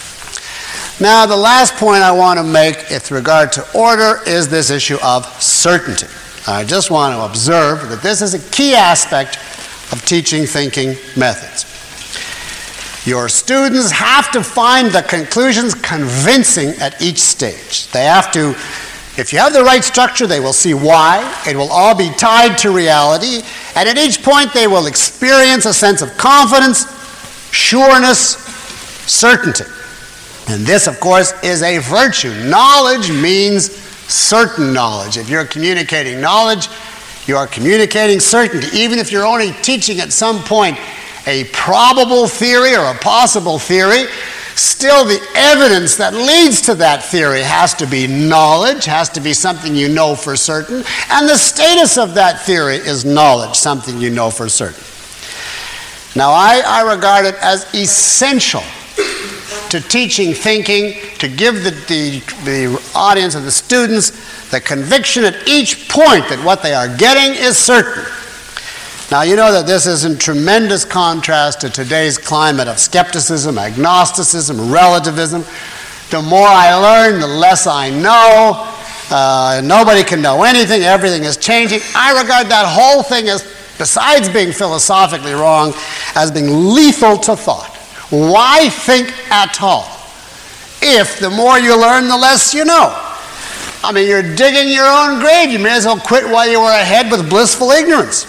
Now, the last point I want to make with regard to order is this issue of certainty. I just want to observe that this is a key aspect of teaching thinking methods. Your students have to find the conclusions convincing at each stage. They have to, if you have the right structure, they will see why. It will all be tied to reality. And at each point, they will experience a sense of confidence, sureness, certainty. And this, of course, is a virtue. Knowledge means certain knowledge. If you're communicating knowledge, you are communicating certainty. Even if you're only teaching at some point a probable theory or a possible theory, still the evidence that leads to that theory has to be knowledge, has to be something you know for certain, and the status of that theory is knowledge, something you know for certain. Now, I regard it as essential to teaching thinking, to give the audience and the students the conviction at each point that what they are getting is certain. Now, you know that this is in tremendous contrast to today's climate of skepticism, agnosticism, relativism. The more I learn, the less I know. Nobody can know anything. Everything is changing. I regard that whole thing as, besides being philosophically wrong, as being lethal to thought. Why think at all? If the more you learn, the less you know. I mean, you're digging your own grave. You may as well quit while you were ahead with blissful ignorance.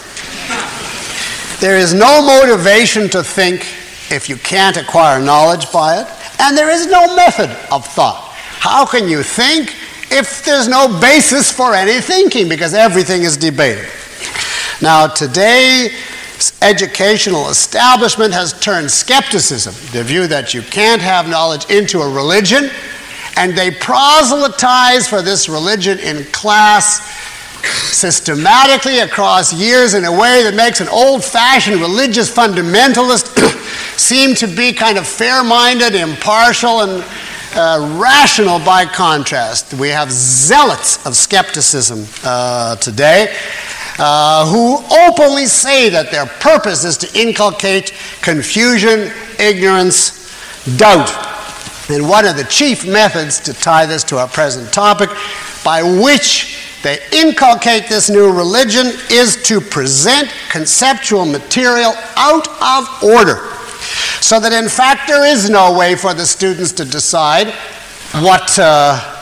There is no motivation to think if you can't acquire knowledge by it, and there is no method of thought. How can you think if there's no basis for any thinking, because everything is debated? Now, today's educational establishment has turned skepticism, the view that you can't have knowledge, into a religion, and they proselytize for this religion in class systematically across years in a way that makes an old-fashioned religious fundamentalist seem to be kind of fair-minded, impartial, and rational by contrast. We have zealots of skepticism today who openly say that their purpose is to inculcate confusion, ignorance, doubt. And one of the chief methods to tie this to our present topic, by which they inculcate this new religion, is to present conceptual material out of order, so that in fact there is no way for the students to decide what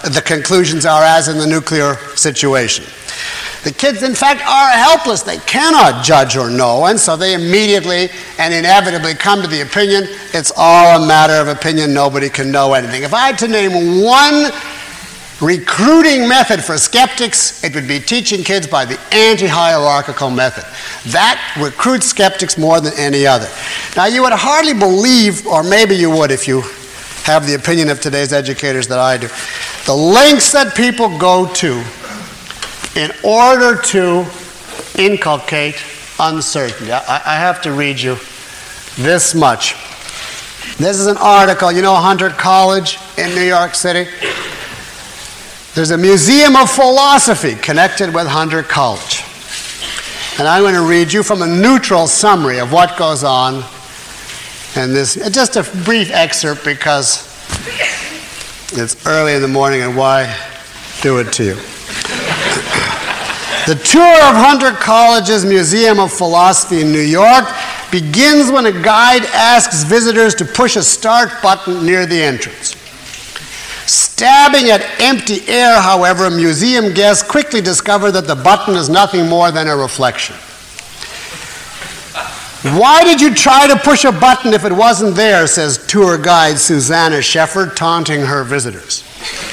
the conclusions are as in the nuclear situation. The kids, in fact, are helpless. They cannot judge or know, and so they immediately and inevitably come to the opinion, it's all a matter of opinion, nobody can know anything. If I had to name one recruiting method for skeptics, it would be teaching kids by the anti-hierarchical method. That recruits skeptics more than any other. Now, you would hardly believe, or maybe you would if you have the opinion of today's educators that I do, the lengths that people go to in order to inculcate uncertainty. I have to read you this much. This is an article. You know Hunter College in New York City? There's a museum of philosophy connected with Hunter College. And I'm going to read you from a neutral summary of what goes on in this. Just a brief excerpt because it's early in the morning and why do it to you. The tour of Hunter College's Museum of Philosophy in New York begins when a guide asks visitors to push a start button near the entrance. Stabbing at empty air, however, museum guests quickly discover that the button is nothing more than a reflection. Why did you try to push a button if it wasn't there, says tour guide Susanna Shefford, taunting her visitors.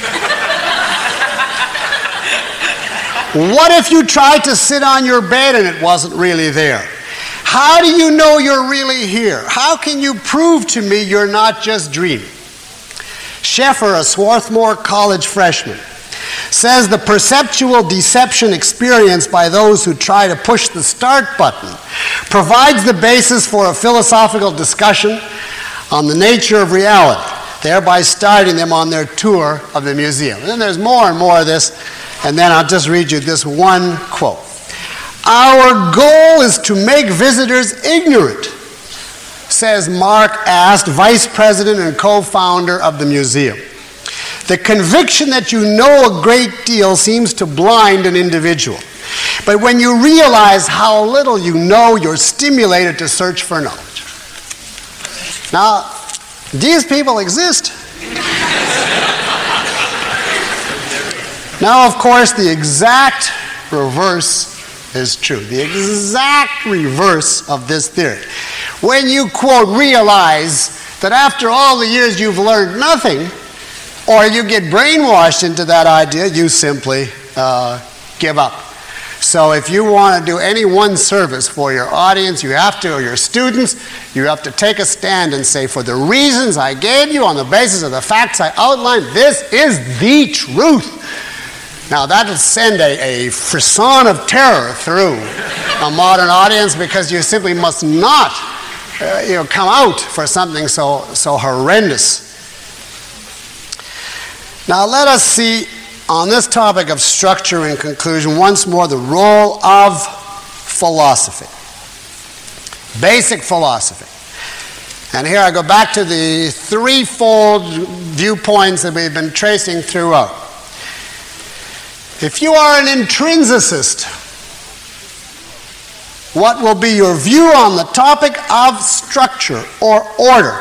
What if you tried to sit on your bed and it wasn't really there? How do you know you're really here? How can you prove to me you're not just dreaming? Sheffer, a Swarthmore College freshman, says the perceptual deception experienced by those who try to push the start button provides the basis for a philosophical discussion on the nature of reality, thereby starting them on their tour of the museum. And then there's more and more of this, and then I'll just read you this one quote. Our goal is to make visitors ignorant, says Mark Ast, vice president and co-founder of the museum. The conviction that you know a great deal seems to blind an individual. But when you realize how little you know, you're stimulated to search for knowledge. Now, these people exist. Now, of course, the exact reverse is true. The exact reverse of this theory. When you, quote, realize that after all the years you've learned nothing, or you get brainwashed into that idea, you simply give up. So if you want to do any one service for your audience, you have to, or your students, you have to take a stand and say, for the reasons I gave you, on the basis of the facts I outlined, this is the truth. Now that'll send a frisson of terror through a modern audience because you simply must not come out for something so horrendous. Now let us see on this topic of structure and conclusion once more the role of philosophy. Basic philosophy. And here I go back to the threefold viewpoints that we've been tracing throughout. If you are an intrinsicist, what will be your view on the topic of structure or order?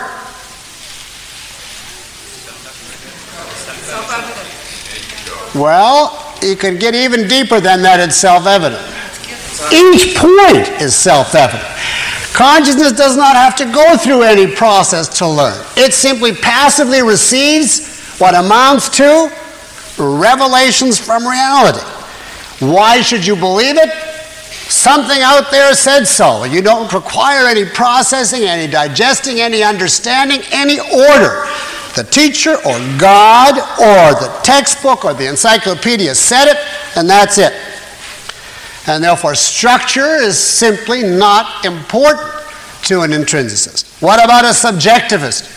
Well, you can get even deeper than that. It's self-evident. Each point is self-evident. Consciousness does not have to go through any process to learn. It simply passively receives what amounts to revelations from reality. Why should you believe it? Something out there said so. You don't require any processing, any digesting, any understanding, any order. The teacher or God or the textbook or the encyclopedia said it, and that's it. And therefore, structure is simply not important to an intrinsicist. What about a subjectivist?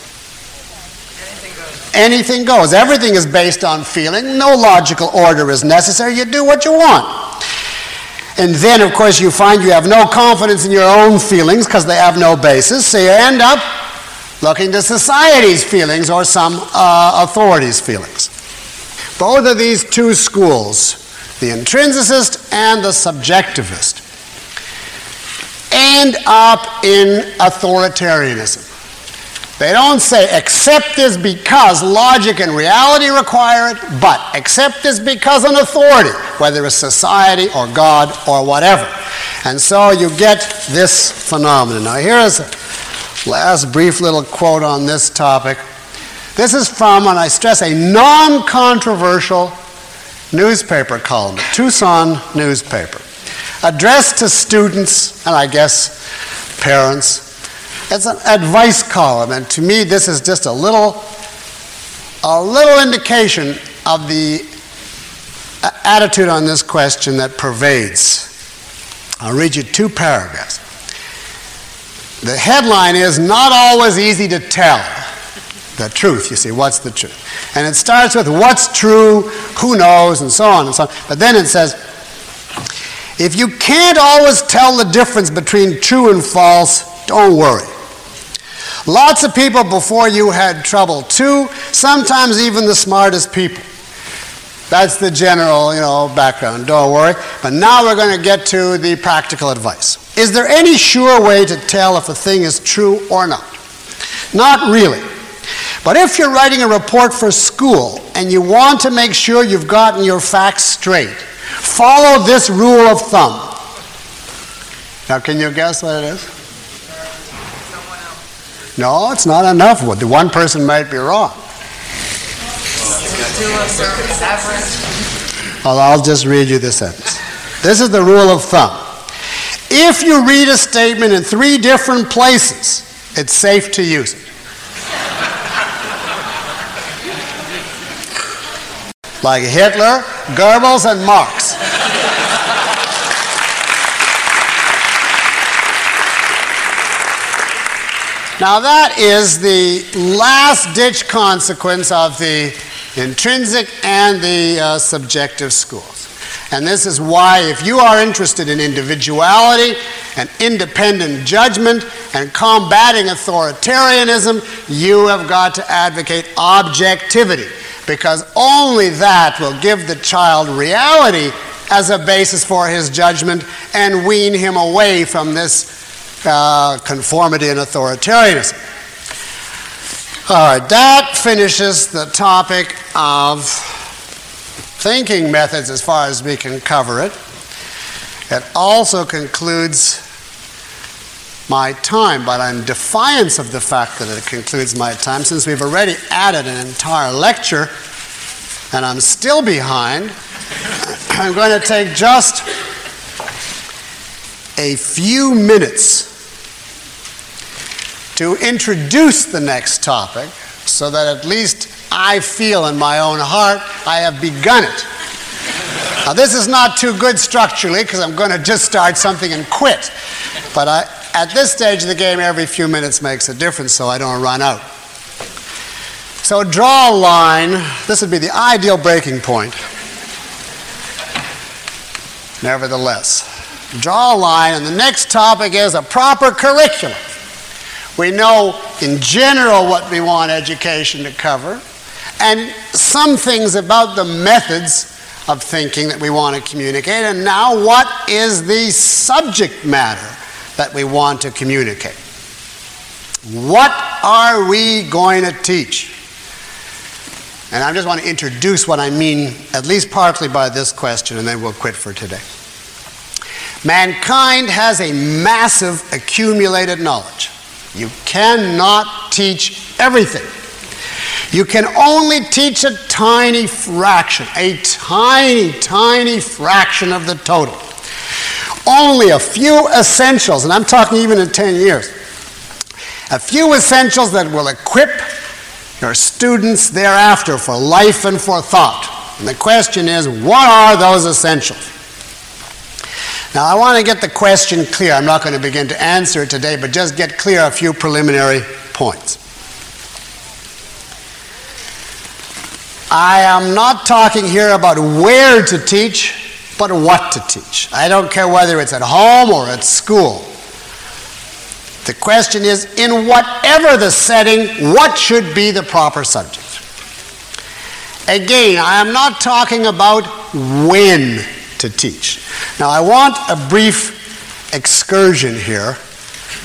Anything goes. Everything is based on feeling. No logical order is necessary. You do what you want. And then, of course, you find you have no confidence in your own feelings because they have no basis. So you end up looking to society's feelings or some authority's feelings. Both of these two schools, the intrinsicist and the subjectivist, end up in authoritarianism. They don't say, accept this because logic and reality require it, but accept this because an authority, whether it's society or God or whatever. And so you get this phenomenon. Now here's a last brief little quote on this topic. This is from, and I stress, a non-controversial newspaper column, a Tucson newspaper, addressed to students and I guess parents. It's an advice column, and to me this is just a little indication of the attitude on this question that pervades. I'll read you 2 paragraphs. The headline is, "Not always easy to tell." The truth, you see, what's the truth? And it starts with what's true, who knows, and so on and so on. But then it says, if you can't always tell the difference between true and false, don't worry. Lots of people before you had trouble too, sometimes even the smartest people. That's the general, background, don't worry. But now we're going to get to the practical advice. Is there any sure way to tell if a thing is true or not? Not really. But if you're writing a report for school and you want to make sure you've gotten your facts straight, follow this rule of thumb. Now, can you guess what it is? No, it's not enough. The one person might be wrong. Well, I'll just read you the sentence. This is the rule of thumb. If you read a statement in 3 different places, it's safe to use it. Like Hitler, Goebbels, and Marx. Now that is the last-ditch consequence of the intrinsic and the subjective schools. And this is why, if you are interested in individuality and independent judgment and combating authoritarianism, you have got to advocate objectivity, because only that will give the child reality as a basis for his judgment and wean him away from this conformity and authoritarianism. All right, that finishes the topic of thinking methods as far as we can cover it. It also concludes my time, but in defiance of the fact that it concludes my time, since we've already added an entire lecture and I'm still behind, I'm going to take just a few minutes to introduce the next topic so that at least I feel in my own heart I have begun it. Now this is not too good structurally because I'm going to just start something and quit. But at this stage of the game, every few minutes makes a difference so I don't run out. So draw a line. This would be the ideal breaking point. Nevertheless, draw a line, and the next topic is a proper curriculum. We know in general what we want education to cover, and some things about the methods of thinking that we want to communicate, and now what is the subject matter that we want to communicate? What are we going to teach? And I just want to introduce what I mean, at least partly by this question, and then we'll quit for today. Mankind has a massive accumulated knowledge. You cannot teach everything. You can only teach a tiny fraction of the total. Only a few essentials, and I'm talking even in 10 years, a few essentials that will equip your students thereafter for life and for thought. And the question is, what are those essentials? Now, I want to get the question clear. I'm not going to begin to answer it today, but just get clear a few preliminary points. I am not talking here about where to teach, but what to teach. I don't care whether it's at home or at school. The question is, in whatever the setting, what should be the proper subject? Again, I am not talking about when to teach. Now, I want a brief excursion here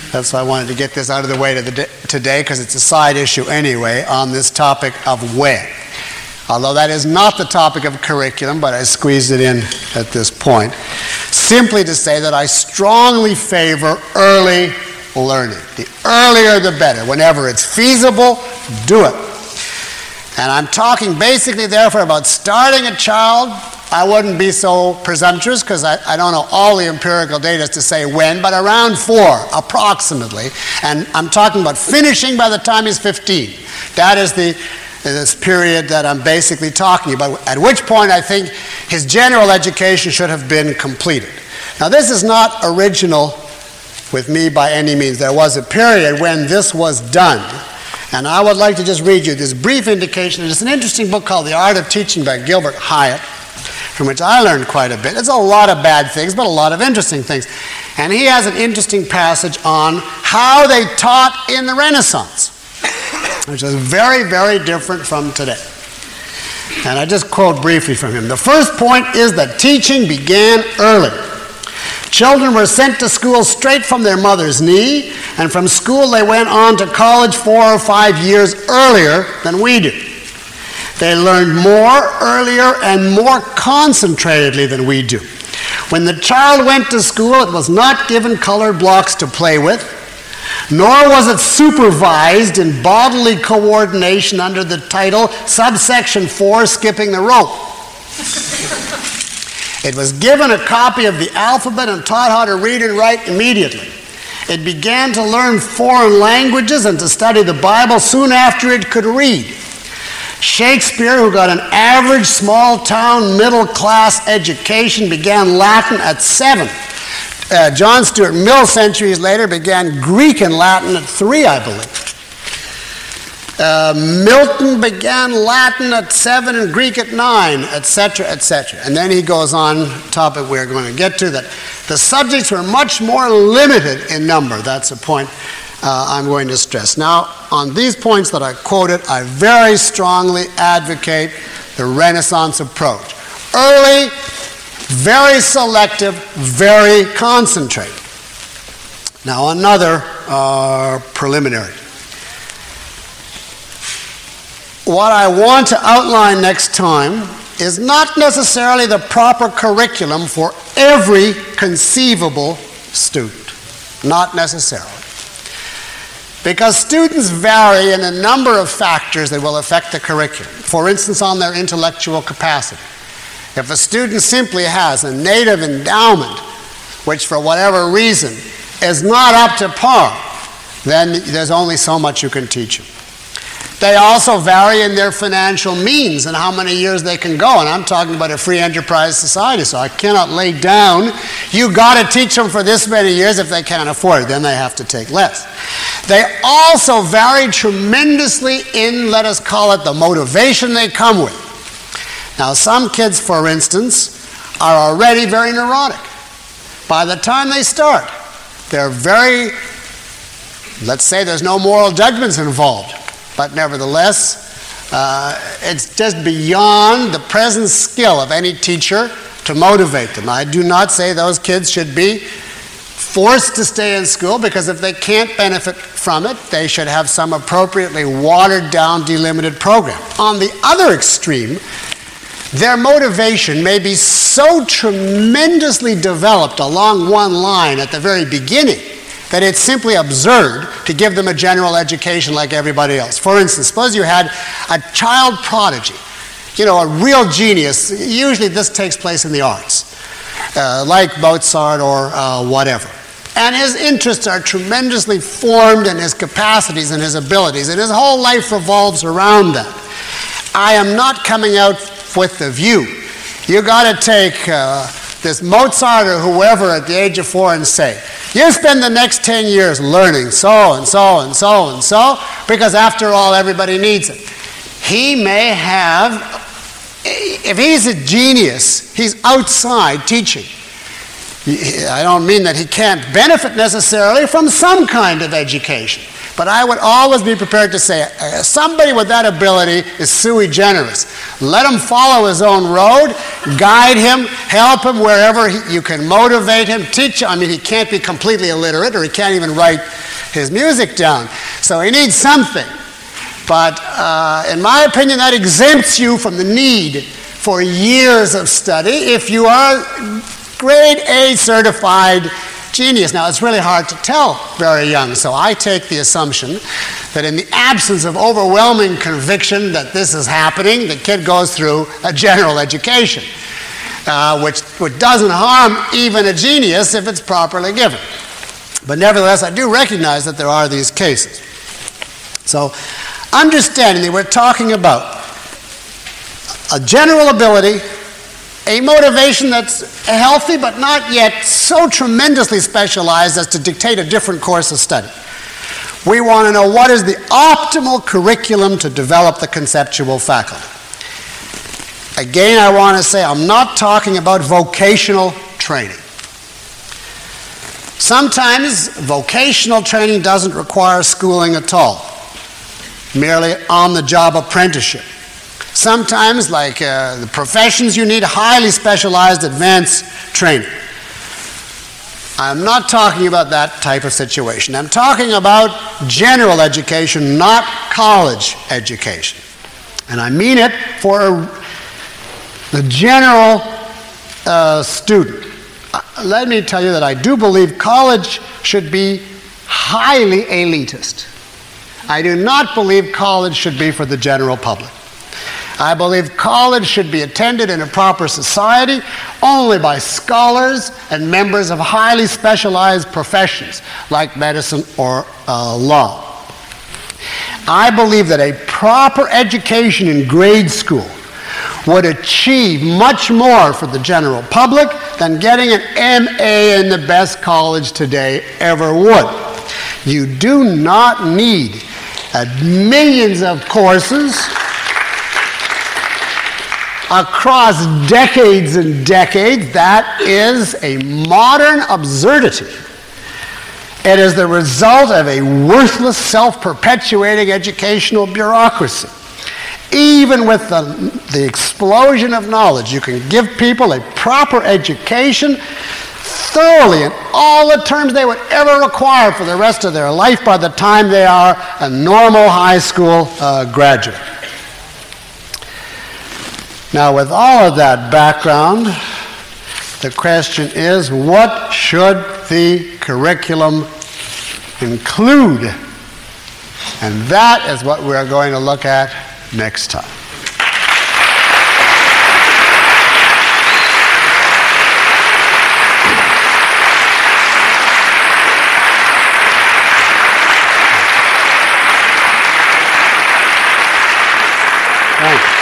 That's why I wanted to get this out of the way today, because it's a side issue anyway on this topic of when. Although that is not the topic of curriculum, but I squeezed it in at this point. Simply to say that I strongly favor early learning. The earlier the better. Whenever it's feasible, do it. And I'm talking basically therefore about starting a child. I wouldn't be so presumptuous because I don't know all the empirical data to say when, but around 4 approximately. And I'm talking about finishing by the time he's 15. That is this period that I'm basically talking about, at which point I think his general education should have been completed. Now this is not original with me by any means. There was a period when this was done. And I would like to just read you this brief indication. It's an interesting book called The Art of Teaching by Gilbert Hyatt, from which I learned quite a bit. It's a lot of bad things, but a lot of interesting things. And he has an interesting passage on how they taught in the Renaissance, which is very, very different from today. And I just quote briefly from him. The first point is that teaching began early. Children were sent to school straight from their mother's knee, and from school they went on to college 4 or 5 years earlier than we do. They learned more earlier and more concentratedly than we do. When the child went to school, it was not given colored blocks to play with, nor was it supervised in bodily coordination under the title subsection 4, skipping the rope. It was given a copy of the alphabet and taught how to read and write immediately. It began to learn foreign languages and to study the Bible soon after it could read. Shakespeare, who got an average small-town middle-class education, began Latin at 7. John Stuart Mill, centuries later, began Greek and Latin at 3, I believe. Milton began Latin at 7 and Greek at 9, etc., etc. And then he goes on, topic we're going to get to, that the subjects were much more limited in number. That's a point I'm going to stress. Now, on these points that I quoted, I very strongly advocate the Renaissance approach. Early, very selective, very concentrated. Now, another preliminary. What I want to outline next time is not necessarily the proper curriculum for every conceivable student. Not necessarily. Because students vary in a number of factors that will affect the curriculum. For instance, on their intellectual capacity. If a student simply has a native endowment, which for whatever reason is not up to par, then there's only so much you can teach them. They also vary in their financial means and how many years they can go. And I'm talking about a free enterprise society, so I cannot lay down, you got to teach them for this many years. If they can't afford it, then they have to take less. They also vary tremendously in, let us call it, the motivation they come with. Now, some kids, for instance, are already very neurotic. By the time they start, they're very, let's say there's no moral judgments involved. But nevertheless, it's just beyond the present skill of any teacher to motivate them. I do not say those kids should be forced to stay in school, because if they can't benefit from it, they should have some appropriately watered down, delimited program. On the other extreme, their motivation may be so tremendously developed along one line at the very beginning that it's simply absurd to give them a general education like everybody else. For instance, suppose you had a child prodigy, a real genius. Usually this takes place in the arts, like Mozart or whatever. And his interests are tremendously formed, and his capacities and his abilities, and his whole life revolves around that. I am not coming out with the view. You got to take this Mozart or whoever at the age of 4 and say, you spend the next 10 years learning so and so and so and so, because after all, everybody needs it. He may have, if he's a genius, he's outside teaching. I don't mean that he can't benefit necessarily from some kind of education. But I would always be prepared to say, somebody with that ability is sui generis. Let him follow his own road, guide him, help him wherever you can motivate him, teach him. I mean, he can't be completely illiterate, or he can't even write his music down. So he needs something. But in my opinion, that exempts you from the need for years of study if you are grade A certified genius. Now, it's really hard to tell very young, so I take the assumption that in the absence of overwhelming conviction that this is happening, the kid goes through a general education, which doesn't harm even a genius if it's properly given. But nevertheless, I do recognize that there are these cases. So, understanding that we're talking about a general ability, a motivation that's healthy but not yet so tremendously specialized as to dictate a different course of study. We want to know what is the optimal curriculum to develop the conceptual faculty. Again, I want to say I'm not talking about vocational training. Sometimes vocational training doesn't require schooling at all, merely on-the-job apprenticeship. Sometimes, like the professions, you need highly specialized advanced training. I'm not talking about that type of situation. I'm talking about general education, not college education. And I mean it for the general student. Let me tell you that I do believe college should be highly elitist. I do not believe college should be for the general public. I believe college should be attended in a proper society only by scholars and members of highly specialized professions like medicine or law. I believe that a proper education in grade school would achieve much more for the general public than getting an MA in the best college today ever would. You do not need millions of courses across decades and decades. That is a modern absurdity. It is the result of a worthless, self-perpetuating educational bureaucracy. Even with the explosion of knowledge, you can give people a proper education thoroughly in all the terms they would ever require for the rest of their life by the time they are a normal high school graduate. Now, with all of that background, the question is, what should the curriculum include? And that is what we're going to look at next time. Thank you.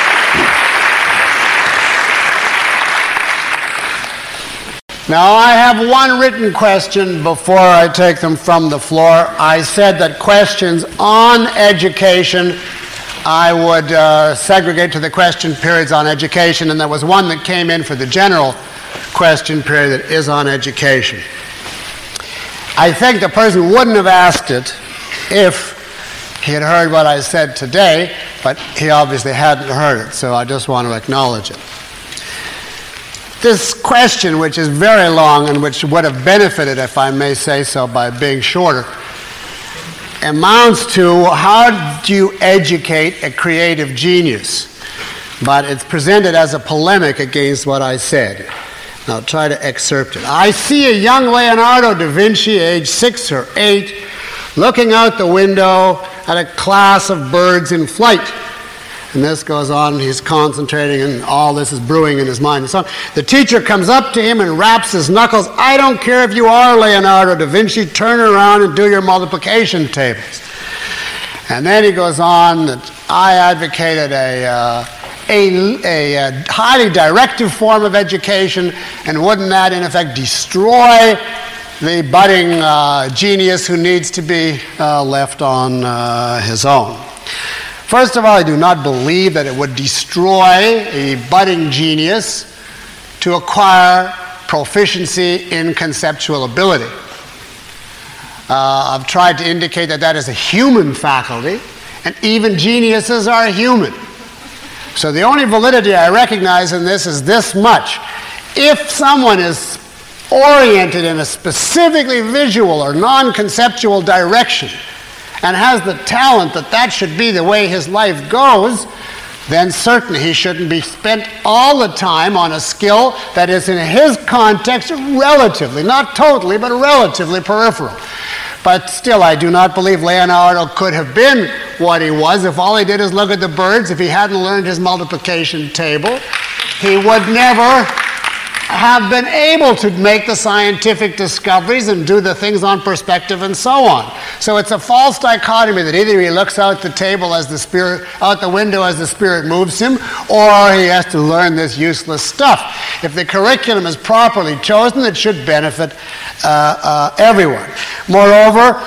Now, I have one written question before I take them from the floor. I said that questions on education I would segregate to the question periods on education, and there was one that came in for the general question period that is on education. I think the person wouldn't have asked it if he had heard what I said today, but he obviously hadn't heard it, so I just want to acknowledge it. This question, which is very long and which would have benefited, if I may say so, by being shorter, amounts to how do you educate a creative genius? But it's presented as a polemic against what I said. And I'll try to excerpt it. I see a young Leonardo da Vinci, age 6 or 8, looking out the window at a class of birds in flight. And this goes on, he's concentrating, and all this is brewing in his mind. And so the teacher comes up to him and raps his knuckles. I don't care if you are Leonardo da Vinci, turn around and do your multiplication tables. And then he goes on that I advocated a highly directive form of education, and wouldn't that in effect destroy the budding genius who needs to be left on his own? First of all, I do not believe that it would destroy a budding genius to acquire proficiency in conceptual ability. I've tried to indicate that that is a human faculty, and even geniuses are human. So the only validity I recognize in this is this much. If someone is oriented in a specifically visual or non-conceptual direction and has the talent that that should be the way his life goes, then certainly he shouldn't be spent all the time on a skill that is in his context relatively, not totally, but relatively peripheral. But still, I do not believe Leonardo could have been what he was if all he did is look at the birds. If he hadn't learned his multiplication table, he would never have been able to make the scientific discoveries and do the things on perspective and so on. So it's a false dichotomy that either he looks out the table as the spirit, out the window as the spirit moves him, or he has to learn this useless stuff. If the curriculum is properly chosen, it should benefit everyone. Moreover,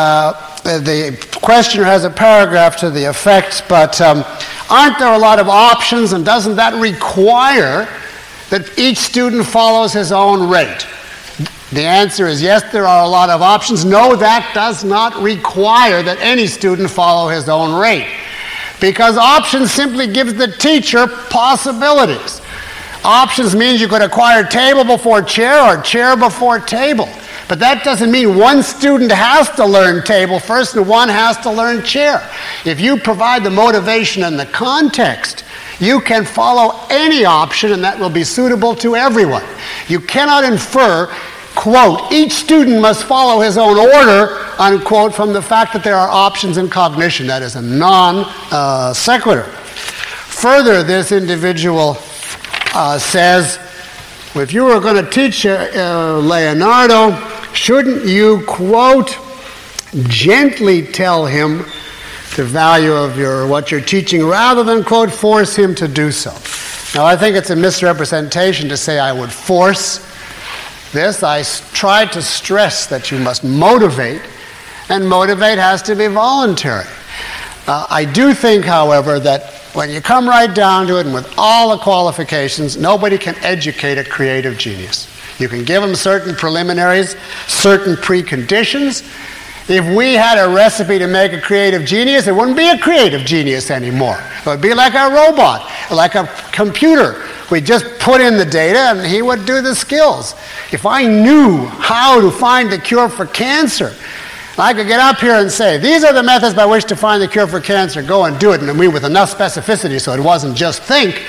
the questioner has a paragraph to the effect, but aren't there a lot of options, and doesn't that require that each student follows his own rate? The answer is yes, there are a lot of options. No, that does not require that any student follow his own rate, because options simply gives the teacher possibilities. Options means you could acquire table before chair or chair before table. But that doesn't mean one student has to learn table first and one has to learn chair. If you provide the motivation and the context, you can follow any option and that will be suitable to everyone. You cannot infer, quote, each student must follow his own order, unquote, from the fact that there are options in cognition. That is a non-sequitur. Further, this individual says, if you were going to teach Leonardo, shouldn't you, quote, gently tell him the value of what you're teaching rather than, quote, force him to do so? Now, I think it's a misrepresentation to say I would force this. I tried to stress that you must motivate, and motivate has to be voluntary. I do think, however, that when you come right down to it, and with all the qualifications, nobody can educate a creative genius. You can give them certain preliminaries, certain preconditions. If we had a recipe to make a creative genius, it wouldn't be a creative genius anymore. It would be like a robot, like a computer. We just put in the data and he would do the skills. If I knew how to find the cure for cancer, I could get up here and say, these are the methods by which to find the cure for cancer. Go and do it, and with enough specificity so it wasn't just think.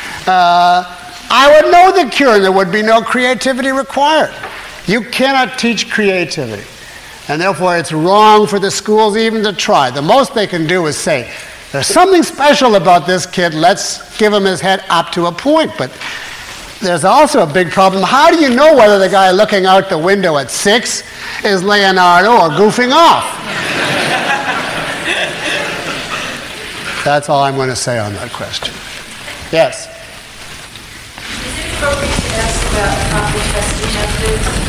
I would know the cure and there would be no creativity required. You cannot teach creativity. And therefore it's wrong for the schools even to try. The most they can do is say, there's something special about this kid, let's give him his head up to a point. But there's also a big problem. How do you know whether the guy looking out the window at 6 is Leonardo or goofing off? That's all I'm going to say on that question. Yes? Is it appropriate to ask about proper testing methods?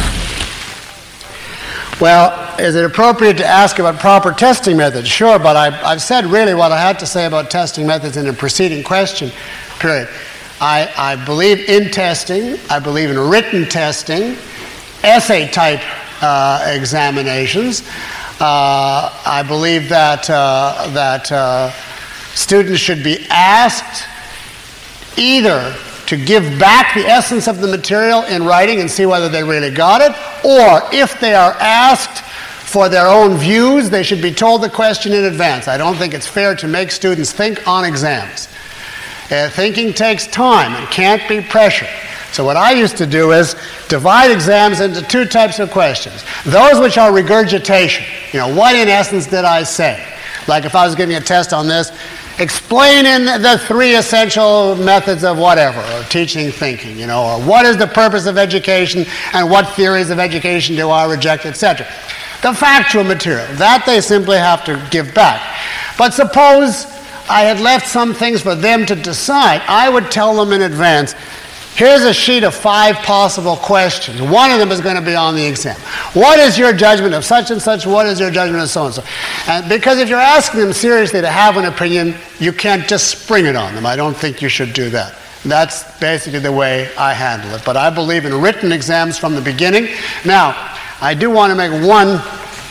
Well, is it appropriate to ask about proper testing methods? Sure, but I've said really what I had to say about testing methods in the preceding question, period. I believe in testing. I believe in written testing, essay-type examinations. I believe that students should be asked either to give back the essence of the material in writing and see whether they really got it, or if they are asked for their own views, they should be told the question in advance. I don't think it's fair to make students think on exams. Thinking takes time and can't be pressured. So what I used to do is divide exams into 2 types of questions. Those which are regurgitation. What in essence did I say? Like if I was giving a test on this, explain in the 3 essential methods of whatever, or teaching thinking, or what is the purpose of education and what theories of education do I reject, etc. The factual material, that they simply have to give back. But suppose I had left some things for them to decide. I would tell them in advance, here's a sheet of 5 possible questions. One of them is going to be on the exam. What is your judgment of such and such? What is your judgment of so and so? And because if you're asking them seriously to have an opinion, you can't just spring it on them. I don't think you should do that. That's basically the way I handle it. But I believe in written exams from the beginning. Now, I do want to make one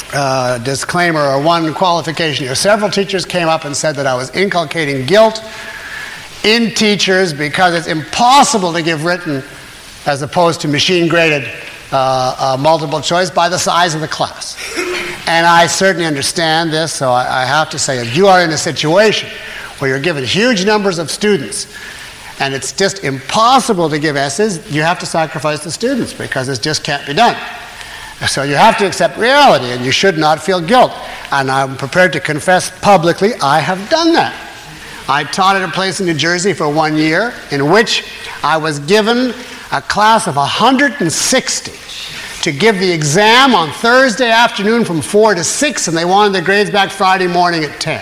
disclaimer or one qualification here. Several teachers came up and said that I was inculcating guilt in teachers because it's impossible to give written as opposed to machine-graded multiple choice by the size of the class. And I certainly understand this, so I have to say, if you are in a situation where you're given huge numbers of students and it's just impossible to give essays, you have to sacrifice the students because it just can't be done. So you have to accept reality, and you should not feel guilt. And I'm prepared to confess publicly I have done that. I taught at a place in New Jersey for 1 year in which I was given a class of 160 to give the exam on Thursday afternoon from 4 to 6, and they wanted the grades back Friday morning at 10.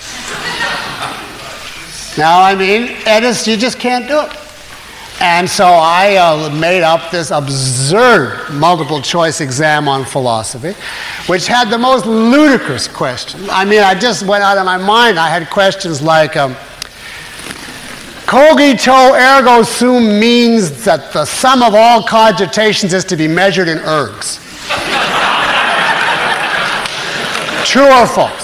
Now, I mean, you just can't do it. And so I made up this absurd multiple choice exam on philosophy, which had the most ludicrous questions. I mean, I just went out of my mind. I had questions like, cogito ergo sum means that the sum of all cogitations is to be measured in ergs. True or false?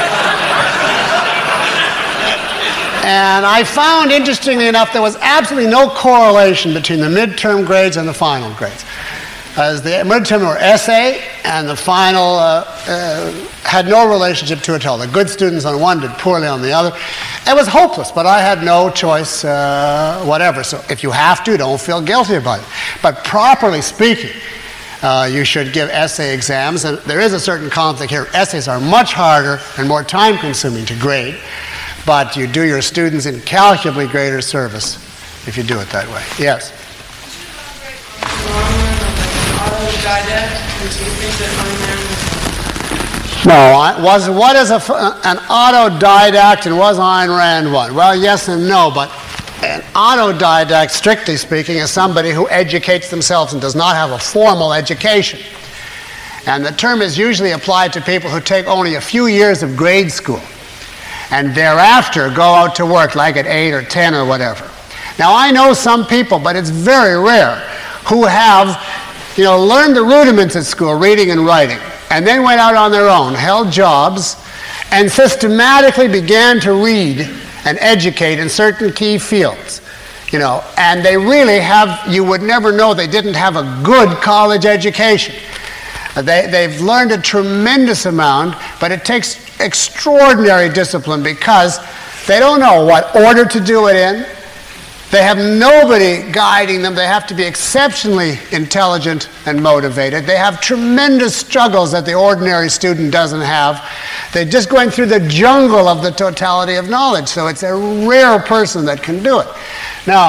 And I found, interestingly enough, there was absolutely no correlation between the midterm grades and the final grades. As the midterm were essay, and the final had no relationship to it at all. The good students on one did poorly on the other. It was hopeless, but I had no choice whatever. So if you have to, don't feel guilty about it. But properly speaking, you should give essay exams. And there is a certain conflict here. Essays are much harder and more time-consuming to grade. But you do your students incalculably greater service if you do it that way. Yes? No, what is an autodidact and was Ayn Rand one? Well, yes and no, but an autodidact, strictly speaking, is somebody who educates themselves and does not have a formal education. And the term is usually applied to people who take only a few years of grade school and thereafter go out to work like at 8 or 10 or whatever. Now, I know some people, but it's very rare, who have, learned the rudiments at school, reading and writing, and then went out on their own, held jobs, and systematically began to read and educate in certain key fields. And they really have, you would never know they didn't have a good college education. They've learned a tremendous amount, but it takes extraordinary discipline because they don't know what order to do it in. They have nobody guiding them. They have to be exceptionally intelligent and motivated. They have tremendous struggles that the ordinary student doesn't have. They're just going through the jungle of the totality of knowledge, so it's a rare person that can do it. Now,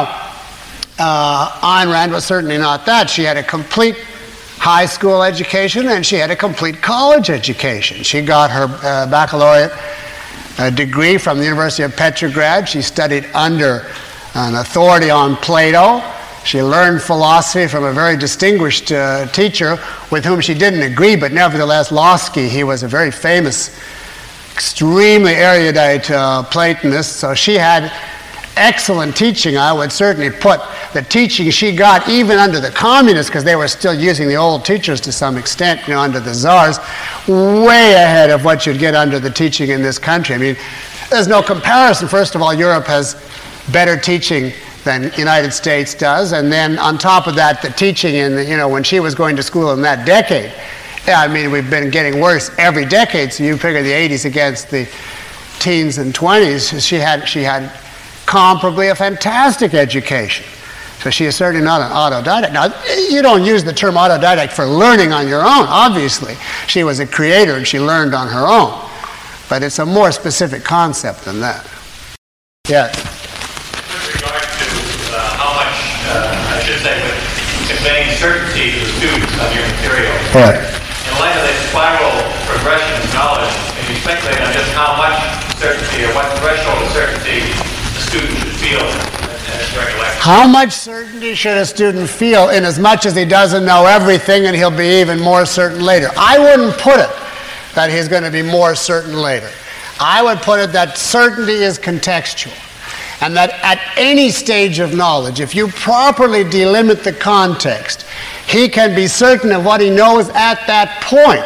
Ayn Rand was certainly not that. She had a complete high school education, and she had a complete college education. She got her baccalaureate degree from the University of Petrograd. She studied under an authority on Plato. She learned philosophy from a very distinguished teacher with whom she didn't agree, but nevertheless, Losky, he was a very famous, extremely erudite Platonist, so she had excellent teaching. I would certainly put the teaching she got even under the communists, because they were still using the old teachers to some extent, under the czars, way ahead of what you'd get under the teaching in this country. I mean, there's no comparison. First of all, Europe has better teaching than the United States does, and then on top of that, the teaching in, when she was going to school in that decade, I mean, we've been getting worse every decade, so you figure the 80s against the teens and 20s, she had comparably a fantastic education. So she is certainly not an autodidact. Now, you don't use the term autodidact for learning on your own, obviously. She was a creator and she learned on her own. But it's a more specific concept than that. Yes? With regard to how much, I should say, with conveying certainty to the students on your material. Right. In light of the spiral progression of knowledge, can you speculate on just how much certainty or what threshold of certainty the student should feel during a lecture? How much certainty should a student feel in as much as he doesn't know everything and he'll be even more certain later? I wouldn't put it that he's going to be more certain later. I would put it that certainty is contextual, and that at any stage of knowledge, if you properly delimit the context, he can be certain of what he knows at that point,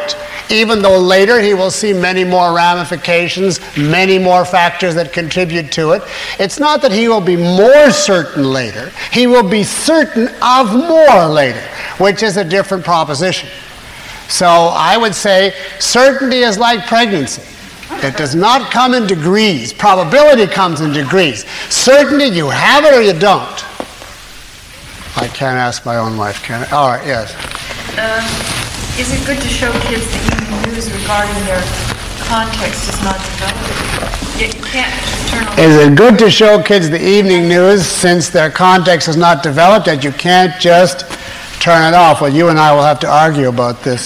even though later he will see many more ramifications, many more factors that contribute to it. It's not that he will be more certain later. He will be certain of more later, which is a different proposition. So I would say certainty is like pregnancy. It does not come in degrees. Probability comes in degrees. Certainty, you have it or you don't. I can't ask my own wife, can I? All right, yes. Is it good to show kids the evening news regarding their context is not developed? You can't just turn on. Is it good to show kids the evening news since their context is not developed that you can't just turn it off? Well, you and I will have to argue about this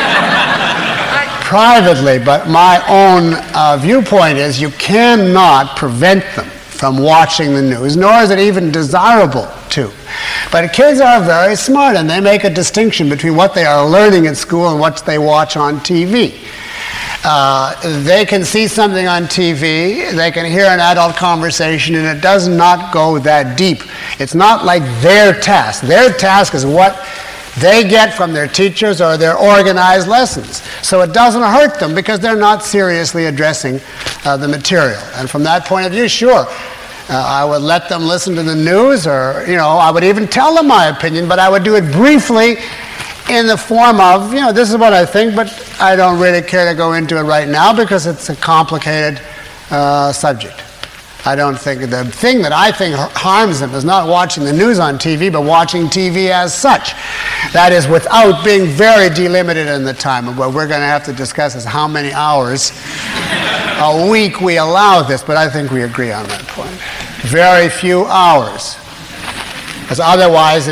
privately, but my own viewpoint is you cannot prevent them from watching the news, nor is it even desirable to. But kids are very smart, and they make a distinction between what they are learning at school and what they watch on TV. They can see something on TV, they can hear an adult conversation, and it does not go that deep. It's not like their task. Their task is what they get from their teachers or their organized lessons. So it doesn't hurt them because they're not seriously addressing the material. And from that point of view, sure, I would let them listen to the news, or, I would even tell them my opinion, but I would do it briefly in the form of, this is what I think, but I don't really care to go into it right now because it's a complicated subject. I don't think the thing that I think harms them is not watching the news on TV, but watching TV as such. That is, without being very delimited in the time. And what we're going to have to discuss is how many hours a week we allow this, but I think we agree on that point. Very few hours. Because otherwise,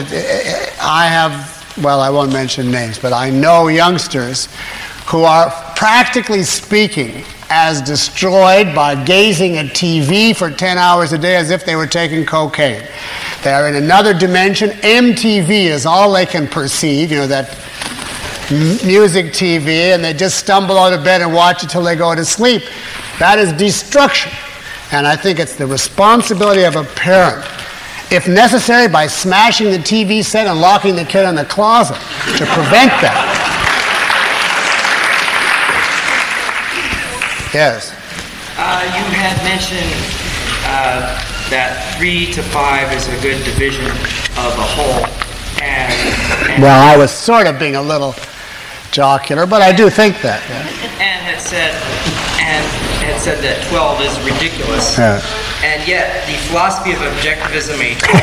I won't mention names, but I know youngsters who are, practically speaking, as destroyed by gazing at TV for 10 hours a day as if they were taking cocaine. They are in another dimension. MTV is all they can perceive, that music TV, and they just stumble out of bed and watch it till they go to sleep. That is destruction. And I think it's the responsibility of a parent, if necessary by smashing the TV set and locking the kid in the closet, to prevent that. Yes. You had mentioned that 3 to 5 is a good division of a whole. And well, I was sort of being a little jocular, but I do think that. Yeah. And had said that 12 is ridiculous. Yeah. And yet, the philosophy of objectivism,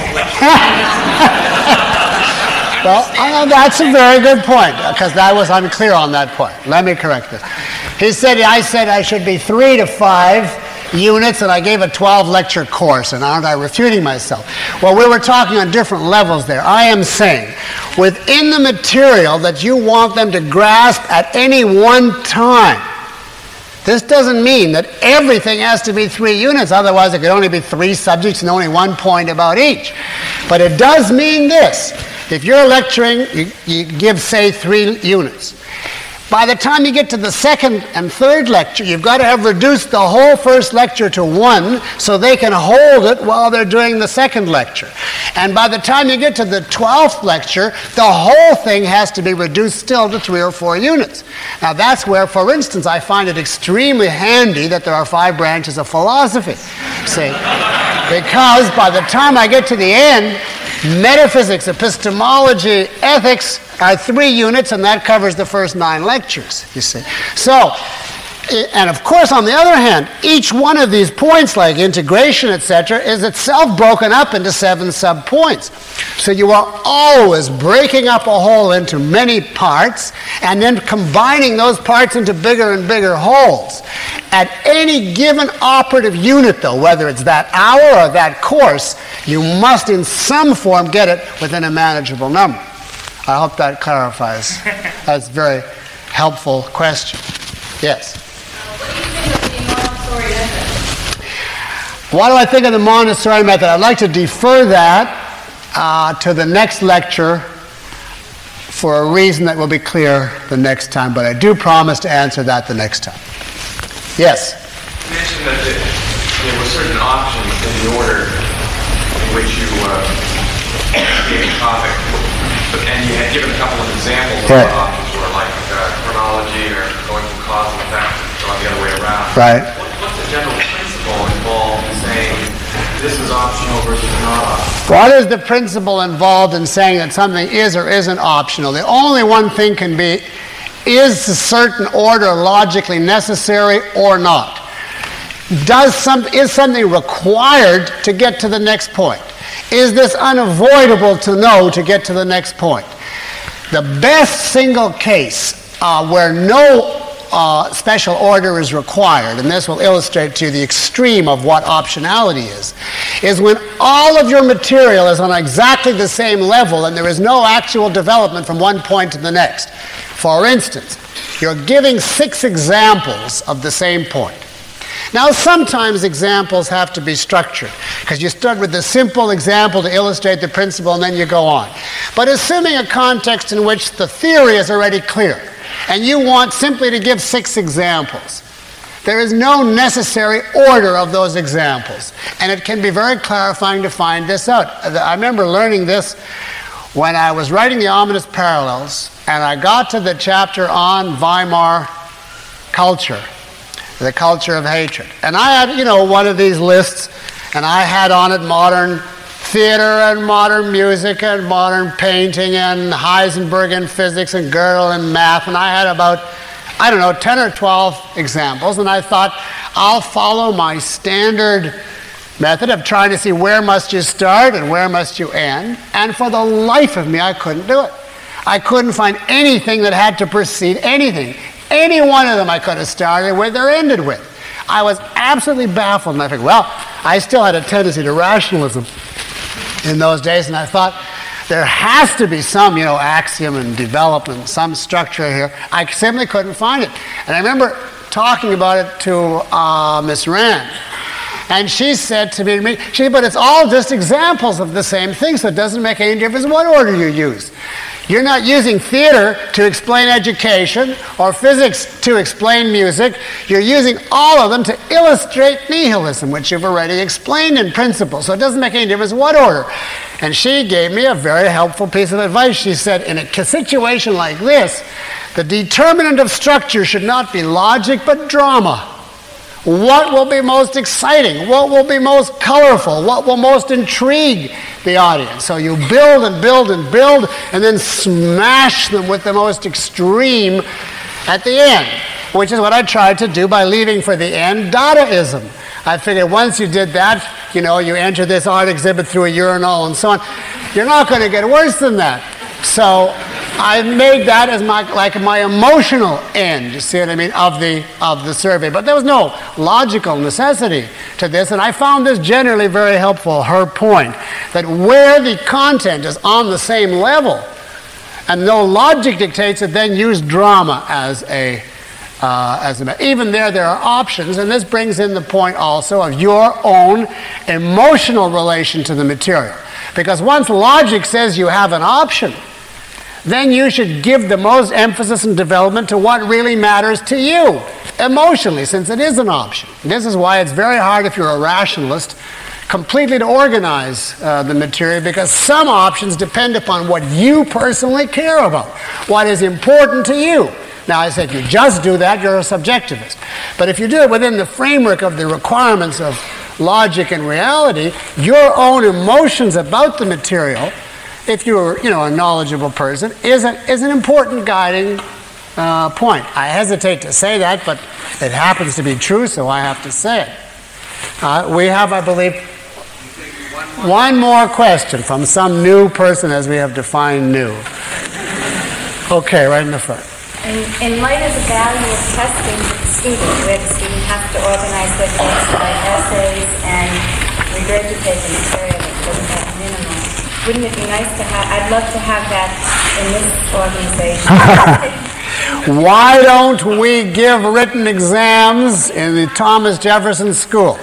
Well, that's a very good point, because I was unclear on that point. Let me correct this. I said I should be 3 to 5 units, and I gave a 12-lecture course, and aren't I refuting myself? Well, we were talking on different levels there. I am saying, within the material that you want them to grasp at any one time, this doesn't mean that everything has to be 3 units, otherwise it could only be 3 subjects and only 1 point about each. But it does mean this. If you're lecturing, you give, say, 3 units. By the time you get to the second and third lecture, you've got to have reduced the whole first lecture to 1 so they can hold it while they're doing the second lecture. And by the time you get to the 12th lecture, the whole thing has to be reduced still to 3 or 4 units. Now that's where, for instance, I find it extremely handy that there are 5 branches of philosophy. See? Because by the time I get to the end, metaphysics, epistemology, ethics are 3 units, and that covers the first 9 lectures, you see. So, and of course, on the other hand, each one of these points, like integration, etc., is itself broken up into 7 sub-points. So you are always breaking up a whole into many parts, and then combining those parts into bigger and bigger wholes. At any given operative unit, though, whether it's that hour or that course, you must in some form get it within a manageable number. I hope that clarifies. That's a very helpful question. Yes? What do I think of the Montessori method? I'd like to defer that to the next lecture for a reason that will be clear the next time, but I do promise to answer that the next time. Yes? You mentioned that there were certain options in the order in which you gave a topic, and you had given a couple of examples of what options were. like chronology or going from cause and effect or the other way around. Right. What's the general principle involved in saying this is optional versus not optional? What is the principle involved in saying that something is or isn't optional? The only one thing can be, is a certain order logically necessary or not? Is something required to get to the next point? Is this unavoidable to know to get to the next point? The best single case where no special order is required, and this will illustrate to you the extreme of what optionality is when all of your material is on exactly the same level and there is no actual development from one point to the next. For instance, you're giving 6 examples of the same point. Now, sometimes examples have to be structured, because you start with the simple example to illustrate the principle and then you go on. But assuming a context in which the theory is already clear, and you want simply to give 6 examples, there is no necessary order of those examples. And it can be very clarifying to find this out. I remember learning this when I was writing The Ominous Parallels, and I got to the chapter on Weimar culture, the culture of hatred. And I had, one of these lists, and I had on it modern theater and modern music and modern painting and Heisenberg and physics and Gödel and math, and I had about, 10 or 12 examples, and I thought, I'll follow my standard method of trying to see where must you start and where must you end, and for the life of me, I couldn't do it. I couldn't find anything that had to precede anything. Any one of them I could have started with or ended with. I was absolutely baffled, and I figured, well, I still had a tendency to rationalism in those days, and I thought there has to be some, axiom and development, some structure here. I simply couldn't find it. And I remember talking about it to Miss Rand, and she said to me, but it's all just examples of the same thing, so it doesn't make any difference what order you use. You're not using theater to explain education or physics to explain music. You're using all of them to illustrate nihilism, which you've already explained in principle. So it doesn't make any difference what order. And she gave me a very helpful piece of advice. She said, in a situation like this, the determinant of structure should not be logic but drama. What will be most exciting? What will be most colorful? What will most intrigue the audience? So you build and build and build and then smash them with the most extreme at the end, which is what I tried to do by leaving for the end Dadaism. I figured once you did that, you enter this art exhibit through a urinal and so on. You're not going to get worse than that. So I made that as my emotional end, you see what I mean, of the survey. But there was no logical necessity to this, and I found this generally very helpful, her point, that where the content is on the same level and no logic dictates it, then use drama as a even there are options, and this brings in the point also of your own emotional relation to the material. Because once logic says you have an option, then you should give the most emphasis and development to what really matters to you emotionally, since it is an option. This is why it's very hard if you're a rationalist completely to organize the material, because some options depend upon what you personally care about, what is important to you. Now, I said, if you just do that, you're a subjectivist. But if you do it within the framework of the requirements of logic and reality, your own emotions about the material, if you're a knowledgeable person, is an important guiding point. I hesitate to say that, but it happens to be true, so I have to say it. We have, I believe, one more question from some new person, as we have defined new. Okay, right in the front. In light of the value of testing for the student, where the student has to organize their thoughts by essays and regurgitate the material at that minimum, wouldn't it be nice to have, I'd love to have that in this organization. Why don't we give written exams in the Thomas Jefferson School?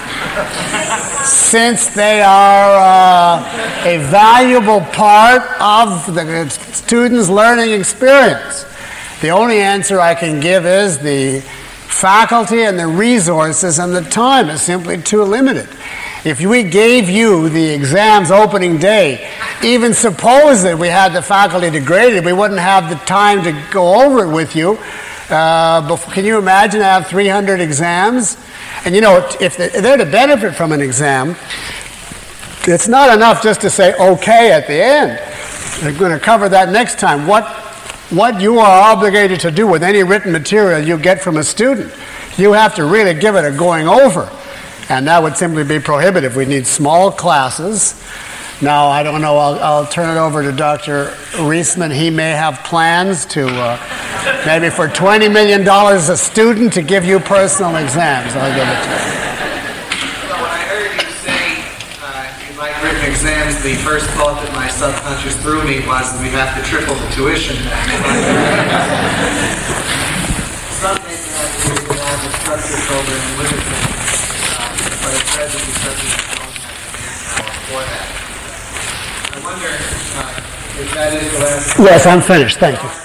Since they are a valuable part of the student's learning experience. The only answer I can give is the faculty and the resources and the time is simply too limited. If we gave you the exams opening day even suppose that we had the faculty to grade it, we wouldn't have the time to go over it with you. Can you imagine I have 300 exams? And you know, if they're to benefit from an exam, it's not enough just to say okay at the end. We're going to cover that next time. What you are obligated to do with any written material you get from a student, you have to really give it a going over. And that would simply be prohibitive. We need small classes. Now, I don't know, I'll turn it over to Dr. Reisman. He may have plans to, maybe for $20 million a student, to give you personal exams. I'll give it to you. Well, when I heard you say you like written exams, the first thought that my subconscious threw me was that we have to triple the tuition. Some may have to have a structured program with it, but at present we certainly don't have the manpower for that. I wonder if that is the last... Yes, I'm finished. Thank you.